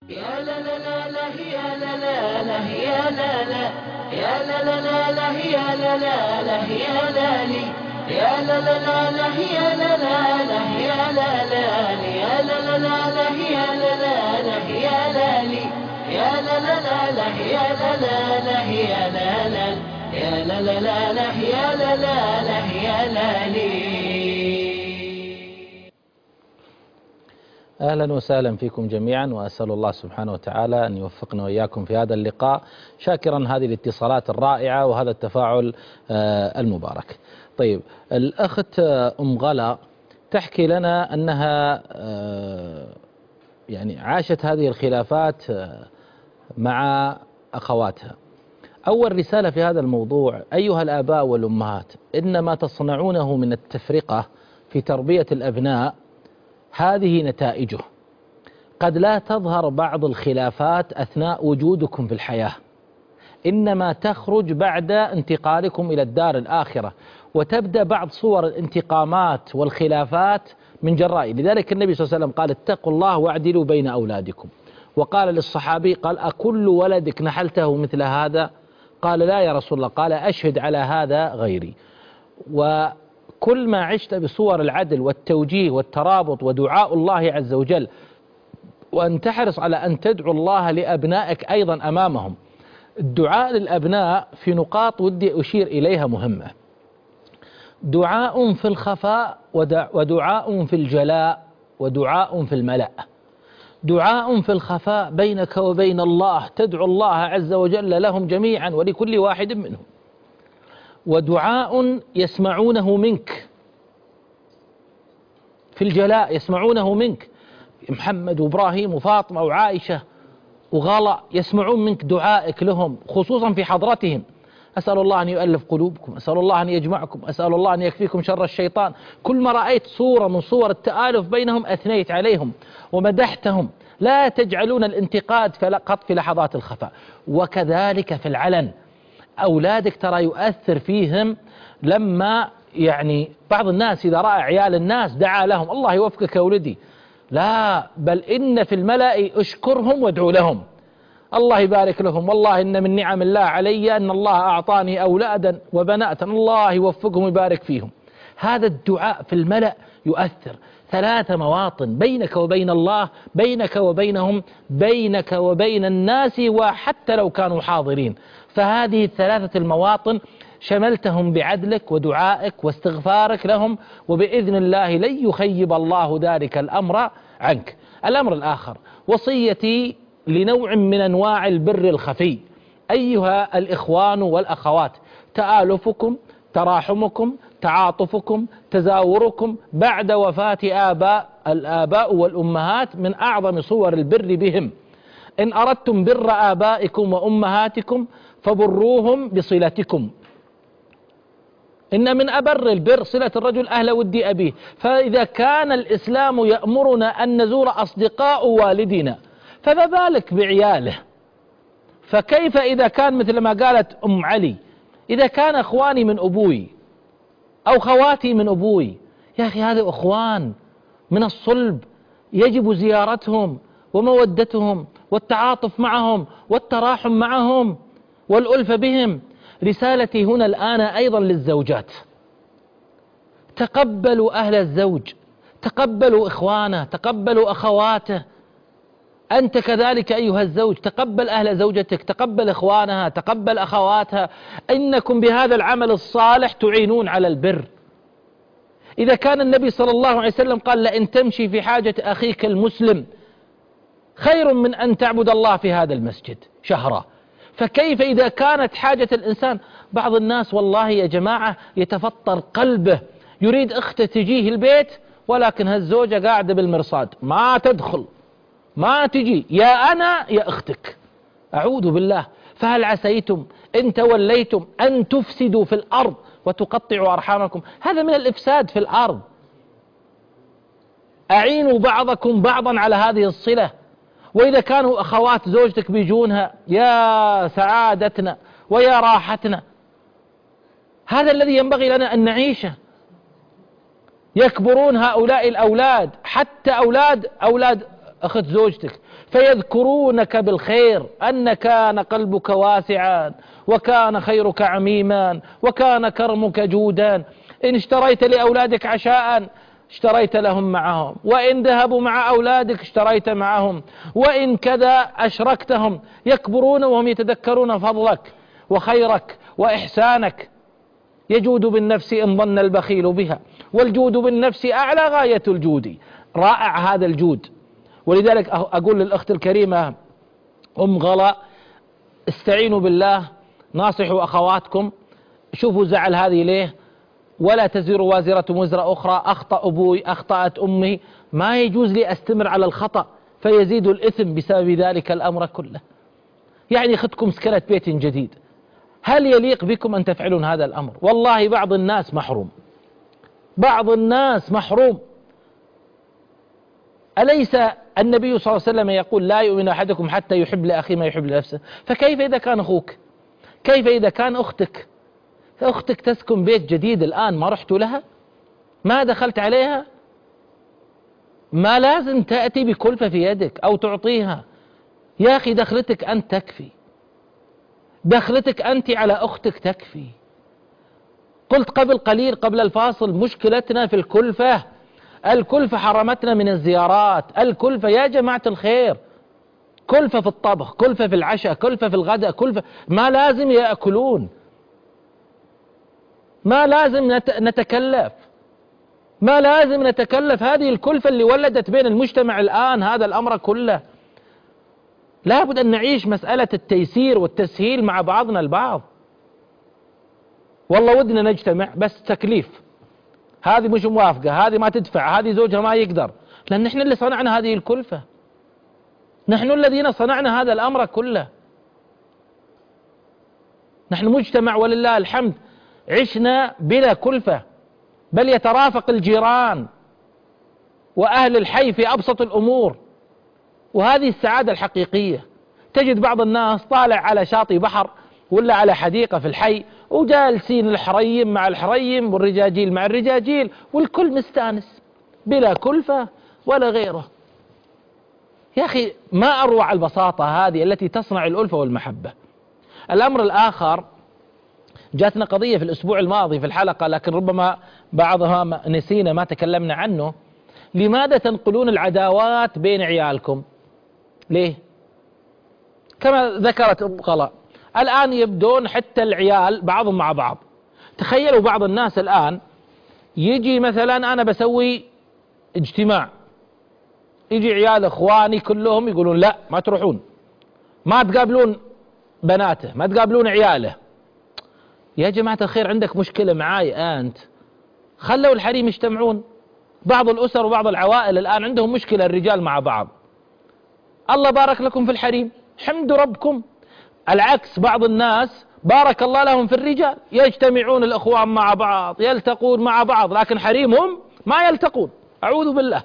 يا لا لا لا لا يا لا لا لا يا لا لا يا لا لا لا لا يا لا لا لا يا لا لي يا لا لا لا لا يا لا لا لا يا لا لا يا لا لا لا لا يا لا لا لا يا لا لي يا لا لا لا لا يا لا لا لا يا لا لا يا لا لا لا لا يا لا لا لا يا لا لي. أهلا وسهلا فيكم جميعا، وأسأل الله سبحانه وتعالى أن يوفقنا وإياكم في هذا اللقاء، شاكرا هذه الاتصالات الرائعة وهذا التفاعل المبارك. طيب، الأخت أم غلا تحكي لنا أنها يعني عاشت هذه الخلافات مع أخواتها. أول رسالة في هذا الموضوع: أيها الآباء والأمهات، إن ما تصنعونه من التفرقة في تربية الأبناء هذه نتائجه. قد لا تظهر بعض الخلافات أثناء وجودكم في الحياة، إنما تخرج بعد انتقالكم إلى الدار الآخرة، وتبدأ بعض صور الانتقامات والخلافات من جرائه. لذلك النبي صلى الله عليه وسلم قال: اتقوا الله واعدلوا بين أولادكم. وقال للصحابي: قال: أكل ولدك نحلته مثل هذا؟ قال: لا يا رسول الله. قال: أشهد على هذا غيري. وكل ما عشت بصور العدل والتوجيه والترابط ودعاء الله عز وجل، وأن تحرص على أن تدعو الله لأبنائك أيضا أمامهم. الدعاء للأبناء في نقاط ودي أشير إليها مهمة: دعاء في الخفاء ودعاء في الجلاء ودعاء في الملأ. دعاء في الخفاء بينك وبين الله، تدعو الله عز وجل لهم جميعا ولكل واحد منهم. ودعاء يسمعونه منك في الجلاء، يسمعونه منك، محمد وإبراهيم وفاطمة وعائشة وغلا يسمعون منك دعائك لهم، خصوصا في حضرتهم. أسأل الله أن يؤلف قلوبكم، أسأل الله أن يجمعكم، أسأل الله أن يكفيكم شر الشيطان. كل ما رأيت صورة من صور التآلف بينهم أثنيت عليهم ومدحتهم. لا تجعلون الانتقاد فقط في لحظات الخفاء. وكذلك في العلن، أولادك ترى يؤثر فيهم لما يعني بعض الناس إذا رأى عيال الناس دعا لهم: الله يوفقك يا ولدي. لا، بل إن في الملأ اشكرهم وادعوا لهم، الله يبارك لهم، والله إن من نعم الله علي أن الله أعطاني أولادا وبنات، الله يوفقهم ويبارك فيهم. هذا الدعاء في الملأ يؤثر. ثلاث مواطن بينك وبين الله، بينك وبينهم، بينك وبين الناس، وحتى لو كانوا حاضرين. فهذه الثلاثة المواطن شملتهم بعدلك ودعائك واستغفارك لهم، وبإذن الله لن يخيب الله ذلك الأمر عنك. الأمر الآخر: وصيتي لنوع من أنواع البر الخفي. أيها الإخوان والأخوات، تآلفكم، تراحمكم، تعاطفكم، تزاوركم بعد وفاة آباء الآباء والأمهات من أعظم صور البر بهم. إن أردتم بر آبائكم وأمهاتكم فبروهم بصلتكم. إن من أبر البر صلة الرجل أهل ود أبيه. فإذا كان الإسلام يأمرنا أن نزور أصدقاء والدنا، فما بالك بعياله؟ فكيف إذا كان مثل ما قالت أم علي: إذا كان أخواني من أبوي أو خواتي من أبوي؟ يا أخي، هذا أخوان من الصلب، يجب زيارتهم ومودتهم والتعاطف معهم والتراحم معهم والألفة بهم. رسالتي هنا الآن أيضا للزوجات: تقبلوا أهل الزوج، تقبلوا إخوانه، تقبلوا أخواته. أنت كذلك أيها الزوج، تقبل أهل زوجتك، تقبل إخوانها، تقبل أخواتها. إنكم بهذا العمل الصالح تعينون على البر. إذا كان النبي صلى الله عليه وسلم قال: لئن تمشي في حاجة أخيك المسلم خير من أن تعبد الله في هذا المسجد شهرا، فكيف إذا كانت حاجة الإنسان؟ بعض الناس والله يا جماعة يتفطر قلبه، يريد أخته تجيه البيت، ولكن هالزوجة قاعدة بالمرصاد، ما تدخل ما تجي، يا أنا يا أختك. أعوذ بالله. فهل عسيتم إن توليتم أن تفسدوا في الأرض وتقطعوا أرحامكم؟ هذا من الإفساد في الأرض. أعينوا بعضكم بعضا على هذه الصلة. وإذا كانوا أخوات زوجتك بيجونها: يا سعادتنا ويا راحتنا. هذا الذي ينبغي لنا أن نعيشه. يكبرون هؤلاء الأولاد، حتى أولاد أولاد أخت زوجتك، فيذكرونك بالخير، أن كان قلبك واسعا وكان خيرك عميما وكان كرمك جودا. إن اشتريت لأولادك عشاء اشتريت لهم معهم، وإن ذهبوا مع أولادك اشتريت معهم، وإن كذا أشركتهم، يكبرون وهم يتذكرون فضلك وخيرك وإحسانك. يجود بالنفس إن ظن البخيل بها، والجود بالنفس أعلى غاية الجود. رائع هذا الجود. ولذلك أقول للأخت الكريمة أم غلا، استعينوا بالله، ناصحوا أخواتكم، شوفوا زعل هذه ليه، ولا تزر وازرة وزر أخرى، أخطأ أبوي، أخطأت أمي، ما يجوز لي أستمر على الخطأ فيزيد الإثم بسبب ذلك الأمر كله. يعني خدكم سكنة بيت جديد، هل يليق بكم أن تفعلون هذا الأمر؟ والله بعض الناس محروم، بعض الناس محروم. أليس النبي صلى الله عليه وسلم يقول لا يؤمن أحدكم حتى يحب لأخيه ما يحب لنفسه؟ فكيف إذا كان أخوك؟ كيف إذا كان أختك؟ أختك تسكن بيت جديد الآن ما رحت لها؟ ما دخلت عليها؟ ما لازم تأتي بكلفة في يدك أو تعطيها. يا أخي دخلتك أنت تكفي، دخلتك أنت على أختك تكفي. قلت قبل قليل قبل الفاصل مشكلتنا في الكلفة، الكلفة حرمتنا من الزيارات، الكلفة يا جماعة الخير، كلفة في الطبخ، كلفة في العشاء، كلفة في الغداء، كلفة ما لازم يأكلون، ما لازم نتكلف، ما لازم نتكلف. هذه الكلفة اللي ولدت بين المجتمع الآن هذا الأمر كله. لابد أن نعيش مسألة التيسير والتسهيل مع بعضنا البعض. والله ودنا نجتمع بس تكليف، هذه مش موافقة، هذه ما تدفع، هذه زوجها ما يقدر، لأن نحن اللي صنعنا هذه الكلفة، نحن الذين صنعنا هذا الأمر كله. نحن مجتمع ولله الحمد عشنا بلا كلفة، بل يترافق الجيران وأهل الحي في أبسط الأمور، وهذه السعادة الحقيقية. تجد بعض الناس طالع على شاطئ بحر ولا على حديقة في الحي وجالسين الحريم مع الحريم والرجاجيل مع الرجاجيل والكل مستانس بلا كلفة ولا غيره. يا أخي ما أروع البساطة هذه التي تصنع الألفة والمحبة. الأمر الآخر، جاتنا قضية في الأسبوع الماضي في الحلقة لكن ربما بعضها نسينا ما تكلمنا عنه. لماذا تنقلون العداوات بين عيالكم؟ ليه؟ كما ذكرت أم غلا الآن يبدون حتى العيال بعضهم مع بعض. تخيلوا بعض الناس الآن يجي مثلا أنا بسوي اجتماع، يجي عيال إخواني كلهم يقولون لا ما تروحون، ما تقابلون بناته، ما تقابلون عياله. يا جماعة الخير عندك مشكلة معاي أنت، خلوا الحريم يجتمعون. بعض الأسر وبعض العوائل الآن عندهم مشكلة الرجال مع بعض، الله بارك لكم في الحريم حمدوا ربكم. العكس بعض الناس بارك الله لهم في الرجال، يجتمعون الأخوان مع بعض، يلتقون مع بعض، لكن حريمهم ما يلتقون، أعوذ بالله.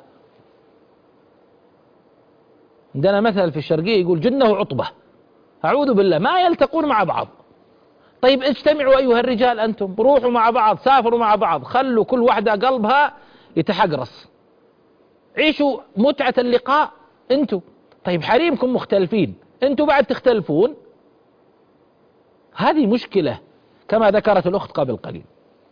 عندنا مثل في الشرقية يقول جنة وعطبة، أعوذ بالله، ما يلتقون مع بعض. طيب اجتمعوا أيها الرجال أنتم، روحوا مع بعض، سافروا مع بعض، خلوا كل واحدة قلبها يتحقرص، عيشوا متعة اللقاء أنتم. طيب حريمكم مختلفين، أنتم بعد تختلفون، هذه مشكلة كما ذكرت الأخت قبل قليل.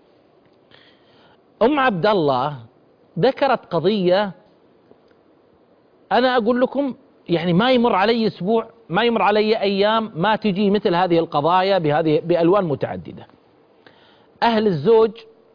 أم عبد الله ذكرت قضية، أنا أقول لكم يعني ما يمر علي أسبوع، ما يمر علي أيام ما تجي مثل هذه القضايا بهذه بألوان متعددة. أهل الزوج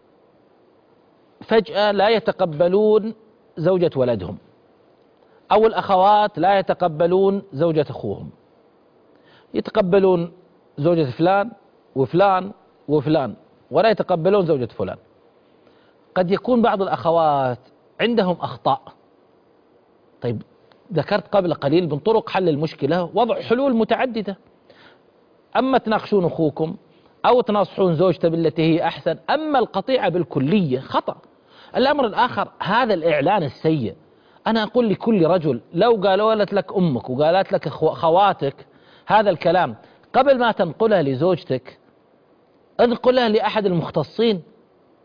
فجأة لا يتقبلون زوجة ولدهم، أو الأخوات لا يتقبلون زوجة أخوهم، يتقبلون زوجة فلان وفلان وفلان ولا يتقبلون زوجة فلان. قد يكون بعض الأخوات عندهم أخطاء. طيب ذكرت قبل قليل من طرق حل المشكلة وضع حلول متعددة، أما تناقشون أخوكم أو تناصحون زوجته بالتي هي أحسن، أما القطيعة بالكلية خطأ. الأمر الآخر هذا الإعلان السيء. أنا أقول لكل رجل لو قالت لك أمك وقالت لك خواتك هذا الكلام قبل ما تنقلها لزوجتك انقلها لأحد المختصين.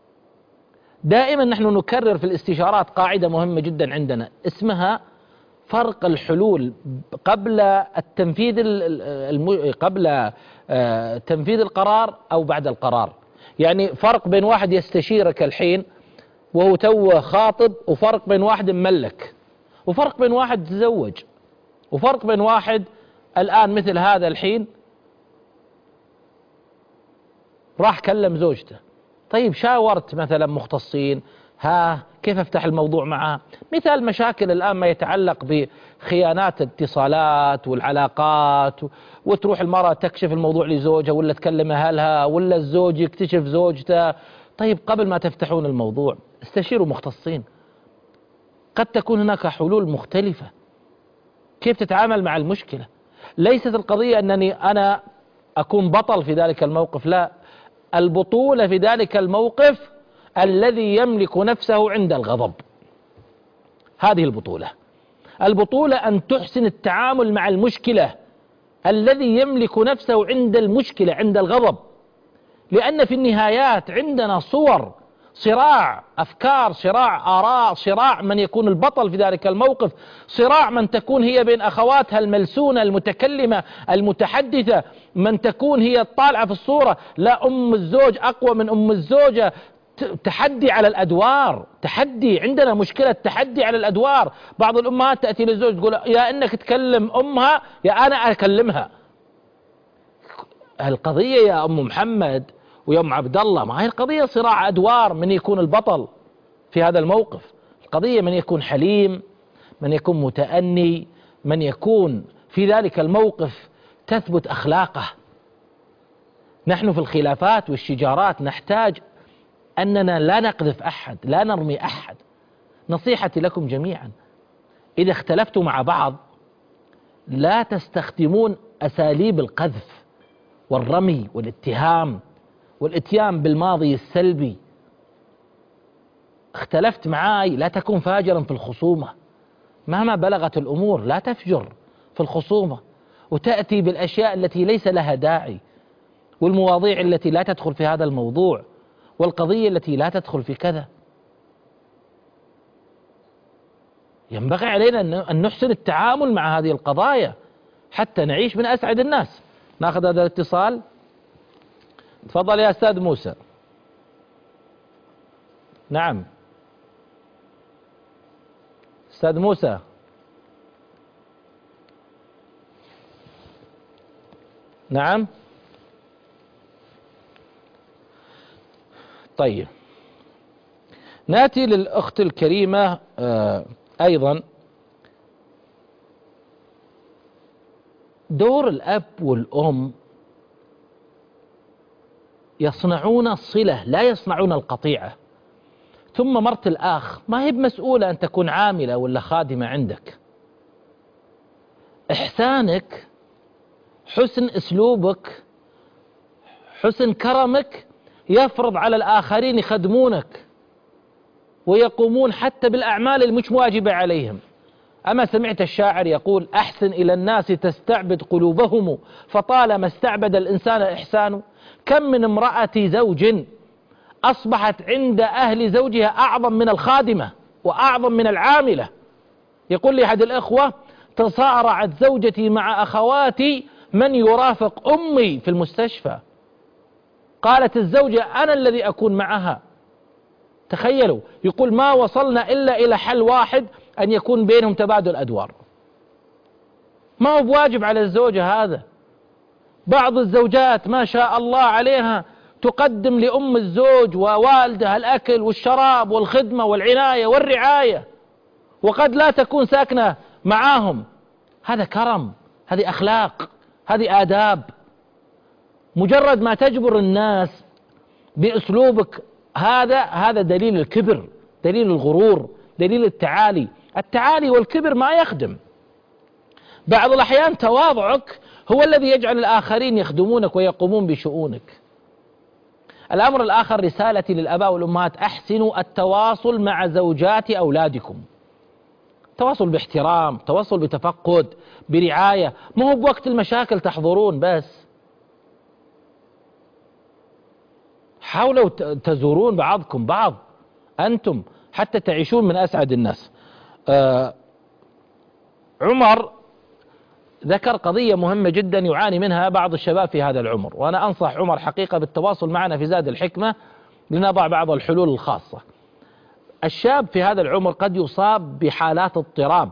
دائما نحن نكرر في الاستشارات قاعدة مهمة جدا عندنا اسمها فرق الحلول قبل التنفيذ الم... قبل آه تنفيذ القرار أو بعد القرار. يعني فرق بين واحد يستشيرك الحين وهو توه خاطب، وفرق بين واحد مملك، وفرق بين واحد تزوج، وفرق بين واحد الآن مثل هذا الحين راح كلم زوجته. طيب شاورت مثلا مختصين، ها كيف افتح الموضوع معها؟ مثال مشاكل الآن ما يتعلق بخيانات الاتصالات والعلاقات، وتروح المرأة تكشف الموضوع لزوجها ولا تكلم أهلها ولا الزوج يكتشف زوجته. طيب قبل ما تفتحون الموضوع استشيروا مختصين، قد تكون هناك حلول مختلفة كيف تتعامل مع المشكلة. ليست القضية أنني أنا أكون بطل في ذلك الموقف، لا، البطولة في ذلك الموقف الذي يملك نفسه عند الغضب، هذه البطولة. البطولة أن تحسن التعامل مع المشكلة، الذي يملك نفسه عند المشكلة عند الغضب. لأن في النهايات عندنا صور صراع أفكار، صراع آراء، صراع من يكون البطل في ذلك الموقف، صراع من تكون هي بين أخواتها الملسونة المتكلمة المتحدثة، من تكون هي الطالعة في الصورة، لا أم الزوج أقوى من أم الزوجة، تحدي على الأدوار، تحدي. عندنا مشكلة تحدي على الأدوار. بعض الأمهات تأتي للزوج تقول يا إنك تكلم أمها يا أنا أكلمها. القضية يا أم محمد ويا أم عبد الله ما هي القضية صراع أدوار من يكون البطل في هذا الموقف. القضية من يكون حليم، من يكون متأني، من يكون في ذلك الموقف تثبت أخلاقه. نحن في الخلافات والشجارات نحتاج أننا لا نقذف أحد، لا نرمي أحد. نصيحتي لكم جميعا إذا اختلفتوا مع بعض لا تستخدمون أساليب القذف والرمي والاتهام والاتيان بالماضي السلبي. اختلفت معاي لا تكون فاجرا في الخصومة، مهما بلغت الأمور لا تفجر في الخصومة وتأتي بالأشياء التي ليس لها داعي، والمواضيع التي لا تدخل في هذا الموضوع، والقضية التي لا تدخل في كذا. ينبغي علينا أن نحسن التعامل مع هذه القضايا حتى نعيش من أسعد الناس. ناخذ هذا الاتصال. تفضل يا أستاذ موسى. نعم أستاذ موسى. نعم طيب ناتي للأخت الكريمة آه أيضا. دور الأب والأم يصنعون الصلة لا يصنعون القطيعة. ثم مرة الآخ ما هي بمسؤولة أن تكون عاملة ولا خادمة عندك. إحسانك، حسن أسلوبك، حسن كرمك يفرض على الآخرين يخدمونك ويقومون حتى بالأعمال المش واجبة عليهم. أما سمعت الشاعر يقول أحسن إلى الناس تستعبد قلوبهم فطالما استعبد الإنسان إحسانه. كم من امرأة زوج أصبحت عند أهل زوجها أعظم من الخادمة وأعظم من العاملة. يقول لي أحد الإخوة تصارعت زوجتي مع أخواتي من يرافق أمي في المستشفى. قالت الزوجة أنا الذي أكون معها. تخيلوا، يقول ما وصلنا إلا إلى حل واحد أن يكون بينهم تبادل أدوار. ما هو بواجب على الزوجة هذا. بعض الزوجات ما شاء الله عليها تقدم لأم الزوج ووالدها الأكل والشراب والخدمة والعناية والرعاية وقد لا تكون ساكنة معاهم. هذا كرم، هذه أخلاق، هذه آداب. مجرد ما تجبر الناس بأسلوبك هذا هذا دليل الكبر، دليل الغرور، دليل التعالي. التعالي والكبر ما يخدم. بعض الأحيان تواضعك هو الذي يجعل الآخرين يخدمونك ويقومون بشؤونك. الأمر الآخر رسالتي للآباء والأمهات أحسنوا التواصل مع زوجات أولادكم. تواصل باحترام، تواصل بتفقد، برعاية. ما هو بوقت المشاكل تحضرون بس. حاولوا تزورون بعضكم بعض أنتم حتى تعيشون من أسعد الناس. آه عمر ذكر قضية مهمة جدا يعاني منها بعض الشباب في هذا العمر، وأنا أنصح عمر حقيقة بالتواصل معنا في زاد الحكمة لنضع بعض الحلول الخاصة. الشاب في هذا العمر قد يصاب بحالات اضطراب،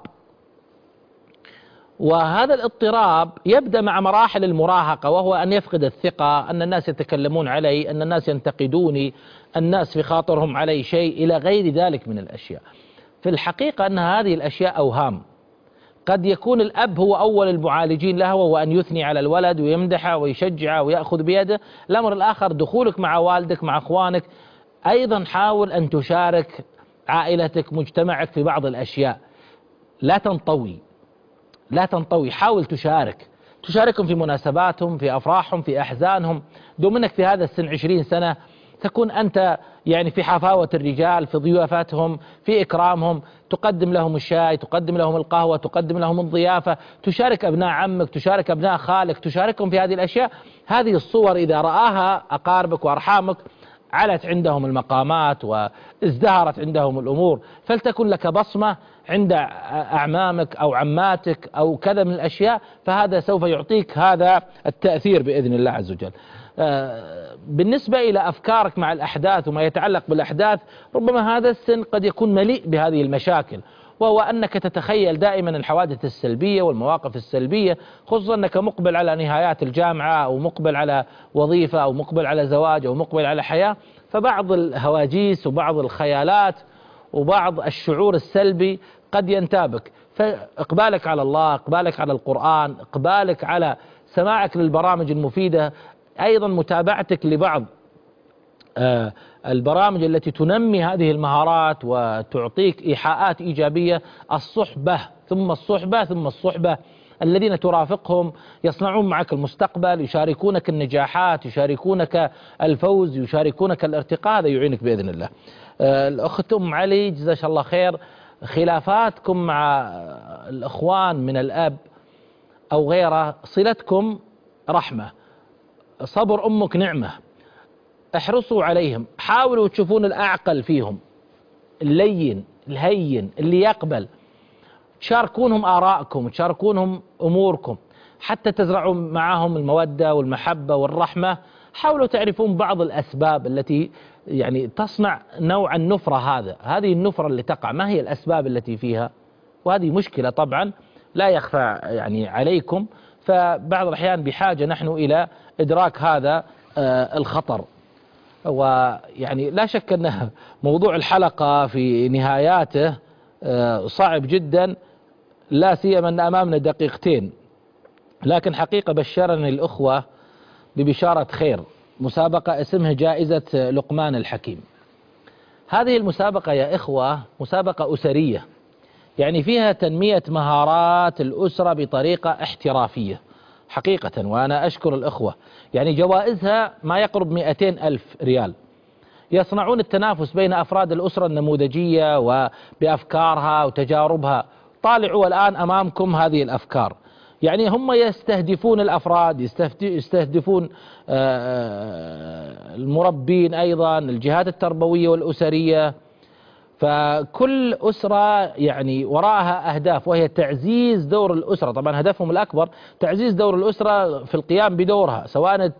وهذا الاضطراب يبدأ مع مراحل المراهقة، وهو أن يفقد الثقة، أن الناس يتكلمون علي، أن الناس ينتقدوني، الناس في خاطرهم علي شيء إلى غير ذلك من الأشياء. في الحقيقة أن هذه الأشياء أوهام. قد يكون الأب هو أول المعالجين له، وهو أن يثني على الولد ويمدحه ويشجعه ويأخذ بيده. الأمر الآخر دخولك مع والدك مع أخوانك، أيضا حاول أن تشارك عائلتك مجتمعك في بعض الأشياء، لا تنطوي لا تنطوي حاول تشارك تشاركهم في مناسباتهم، في أفراحهم، في أحزانهم. دوم أنك في هذا السن عشرين سنة تكون أنت يعني في حفاوة الرجال، في ضيافتهم، في إكرامهم، تقدم لهم الشاي، تقدم لهم القهوة، تقدم لهم الضيافة، تشارك أبناء عمك، تشارك أبناء خالك، تشاركهم في هذه الأشياء. هذه الصور إذا رآها أقاربك وأرحامك علت عندهم المقامات وازدهرت عندهم الأمور، فلتكن لك بصمة عند أعمامك أو عماتك أو كذا من الأشياء، فهذا سوف يعطيك هذا التأثير بإذن الله عز وجل. بالنسبة إلى أفكارك مع الأحداث وما يتعلق بالأحداث، ربما هذا السن قد يكون مليء بهذه المشاكل، وهو أنك تتخيل دائما الحوادث السلبية والمواقف السلبية، خصوصا أنك مقبل على نهايات الجامعة أو مقبل على وظيفة أو مقبل على زواج أو مقبل على حياة، فبعض الهواجيس وبعض الخيالات وبعض الشعور السلبي قد ينتابك. فإقبالك على الله، إقبالك على القرآن، إقبالك على سماعك للبرامج المفيدة، أيضا متابعتك لبعض آه البرامج التي تنمي هذه المهارات وتعطيك إيحاءات إيجابية، الصحبة ثم الصحبة ثم الصحبة، الذين ترافقهم يصنعون معك المستقبل، يشاركونك النجاحات، يشاركونك الفوز، يشاركونك الارتقاء، هذا يعينك بإذن الله. آه الأخت أم علي جزاك الله خير، خلافاتكم مع الأخوان من الأب أو غيره صلتكم رحمة، صبر أمك نعمة، احرصوا عليهم، حاولوا تشوفون الأعقل فيهم، اللين الهين اللي يقبل، تشاركونهم آراءكم، تشاركونهم أموركم حتى تزرعوا معهم المودة والمحبة والرحمة. حاولوا تعرفون بعض الأسباب التي يعني تصنع نوع النفرة، هذا هذه النفرة اللي تقع، ما هي الأسباب التي فيها؟ وهذه مشكلة طبعا لا يخفى يعني عليكم، فبعض الأحيان بحاجة نحن إلى إدراك هذا آه الخطر. ويعني لا شك أن موضوع الحلقة في نهاياته آه صعب جدا، لا سيما أن أمامنا دقيقتين، لكن حقيقة بشرني الأخوة ببشارة خير، مسابقة اسمها جائزة لقمان الحكيم. هذه المسابقة يا إخوة مسابقة أسرية، يعني فيها تنمية مهارات الأسرة بطريقة احترافية حقيقة، وأنا أشكر الأخوة. يعني جوائزها ما يقرب مئتين ألف ريال، يصنعون التنافس بين أفراد الأسرة النموذجية وبأفكارها وتجاربها. طالعوا الآن أمامكم هذه الأفكار، يعني هم يستهدفون الأفراد، يستهدفون المربين، أيضا الجهات التربوية والأسرية. فكل أسرة يعني وراءها أهداف، وهي تعزيز دور الأسرة. طبعا هدفهم الأكبر تعزيز دور الأسرة في القيام بدورها، سواء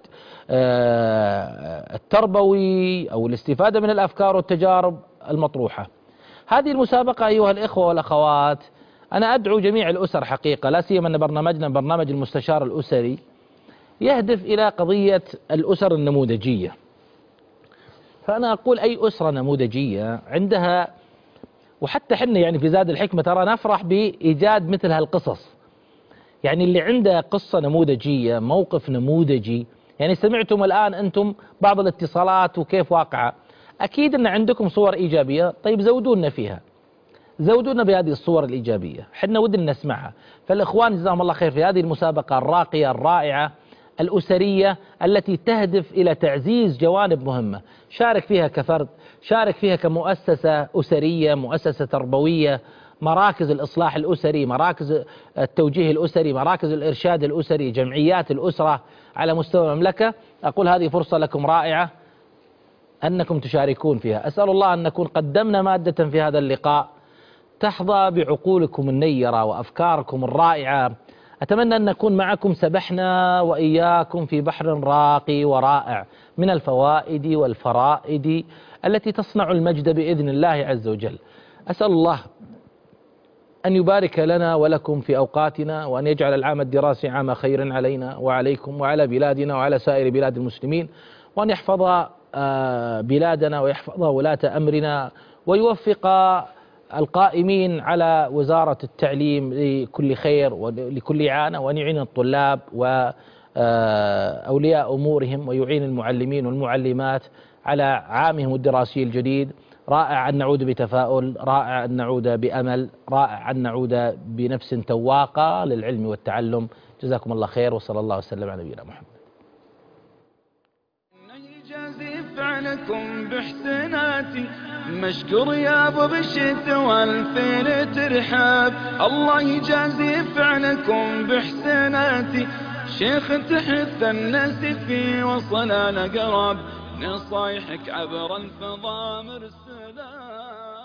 التربوي أو الاستفادة من الأفكار والتجارب المطروحة. هذه المسابقة أيها الإخوة والأخوات، أنا أدعو جميع الأسر حقيقة، لا سيما أن برنامجنا برنامج المستشار الأسري يهدف إلى قضية الأسر النموذجية. فأنا أقول أي أسرة نموذجية عندها، وحتى حنا يعني في زاد الحكمة ترى نفرح بإيجاد مثل هالقصص، يعني اللي عنده قصة نموذجية، موقف نموذجي. يعني سمعتم الآن أنتم بعض الاتصالات وكيف واقعة، أكيد أن عندكم صور إيجابية، طيب زودونا فيها، زودونا بهذه الصور الإيجابية، حنا ودنا نسمعها. فالإخوان جزاهم الله خير في هذه المسابقة الراقية الرائعة الأسرية التي تهدف إلى تعزيز جوانب مهمة، شارك فيها كفرد، شارك فيها كمؤسسة أسرية، مؤسسة تربوية، مراكز الإصلاح الأسري، مراكز التوجيه الأسري، مراكز الإرشاد الأسري، جمعيات الأسرة على مستوى المملكة. أقول هذه فرصة لكم رائعة أنكم تشاركون فيها. أسأل الله أن نكون قدمنا مادة في هذا اللقاء تحظى بعقولكم النيرة وأفكاركم الرائعة. أتمنى أن نكون معكم سبحنا وإياكم في بحر راقي ورائع من الفوائد والفرائد التي تصنع المجد بإذن الله عز وجل. أسأل الله أن يبارك لنا ولكم في أوقاتنا، وأن يجعل العام الدراسي عام خير علينا وعليكم وعلى بلادنا وعلى سائر بلاد المسلمين، وأن يحفظ بلادنا ويحفظ ولاة أمرنا، ويوفق القائمين على وزارة التعليم لكل خير ولكل إعانة، وأن يعين الطلاب وأولياء أمورهم، ويعين المعلمين والمعلمات على عامهم الدراسي الجديد. رائع أن نعود بتفاؤل، رائع أن نعود بأمل، رائع أن نعود بنفس تواقة للعلم والتعلم. جزاكم الله خير، وصلى الله وسلم على نبينا محمد. يجازي فعلكم باحسناتي، مشكور يا ابو بشت والفين ترحاب. الله يجازي فعلكم باحسناتي، شيخ تحث الناس في وصل الأقرب، نصايحك عبر الفضاء مرسلات.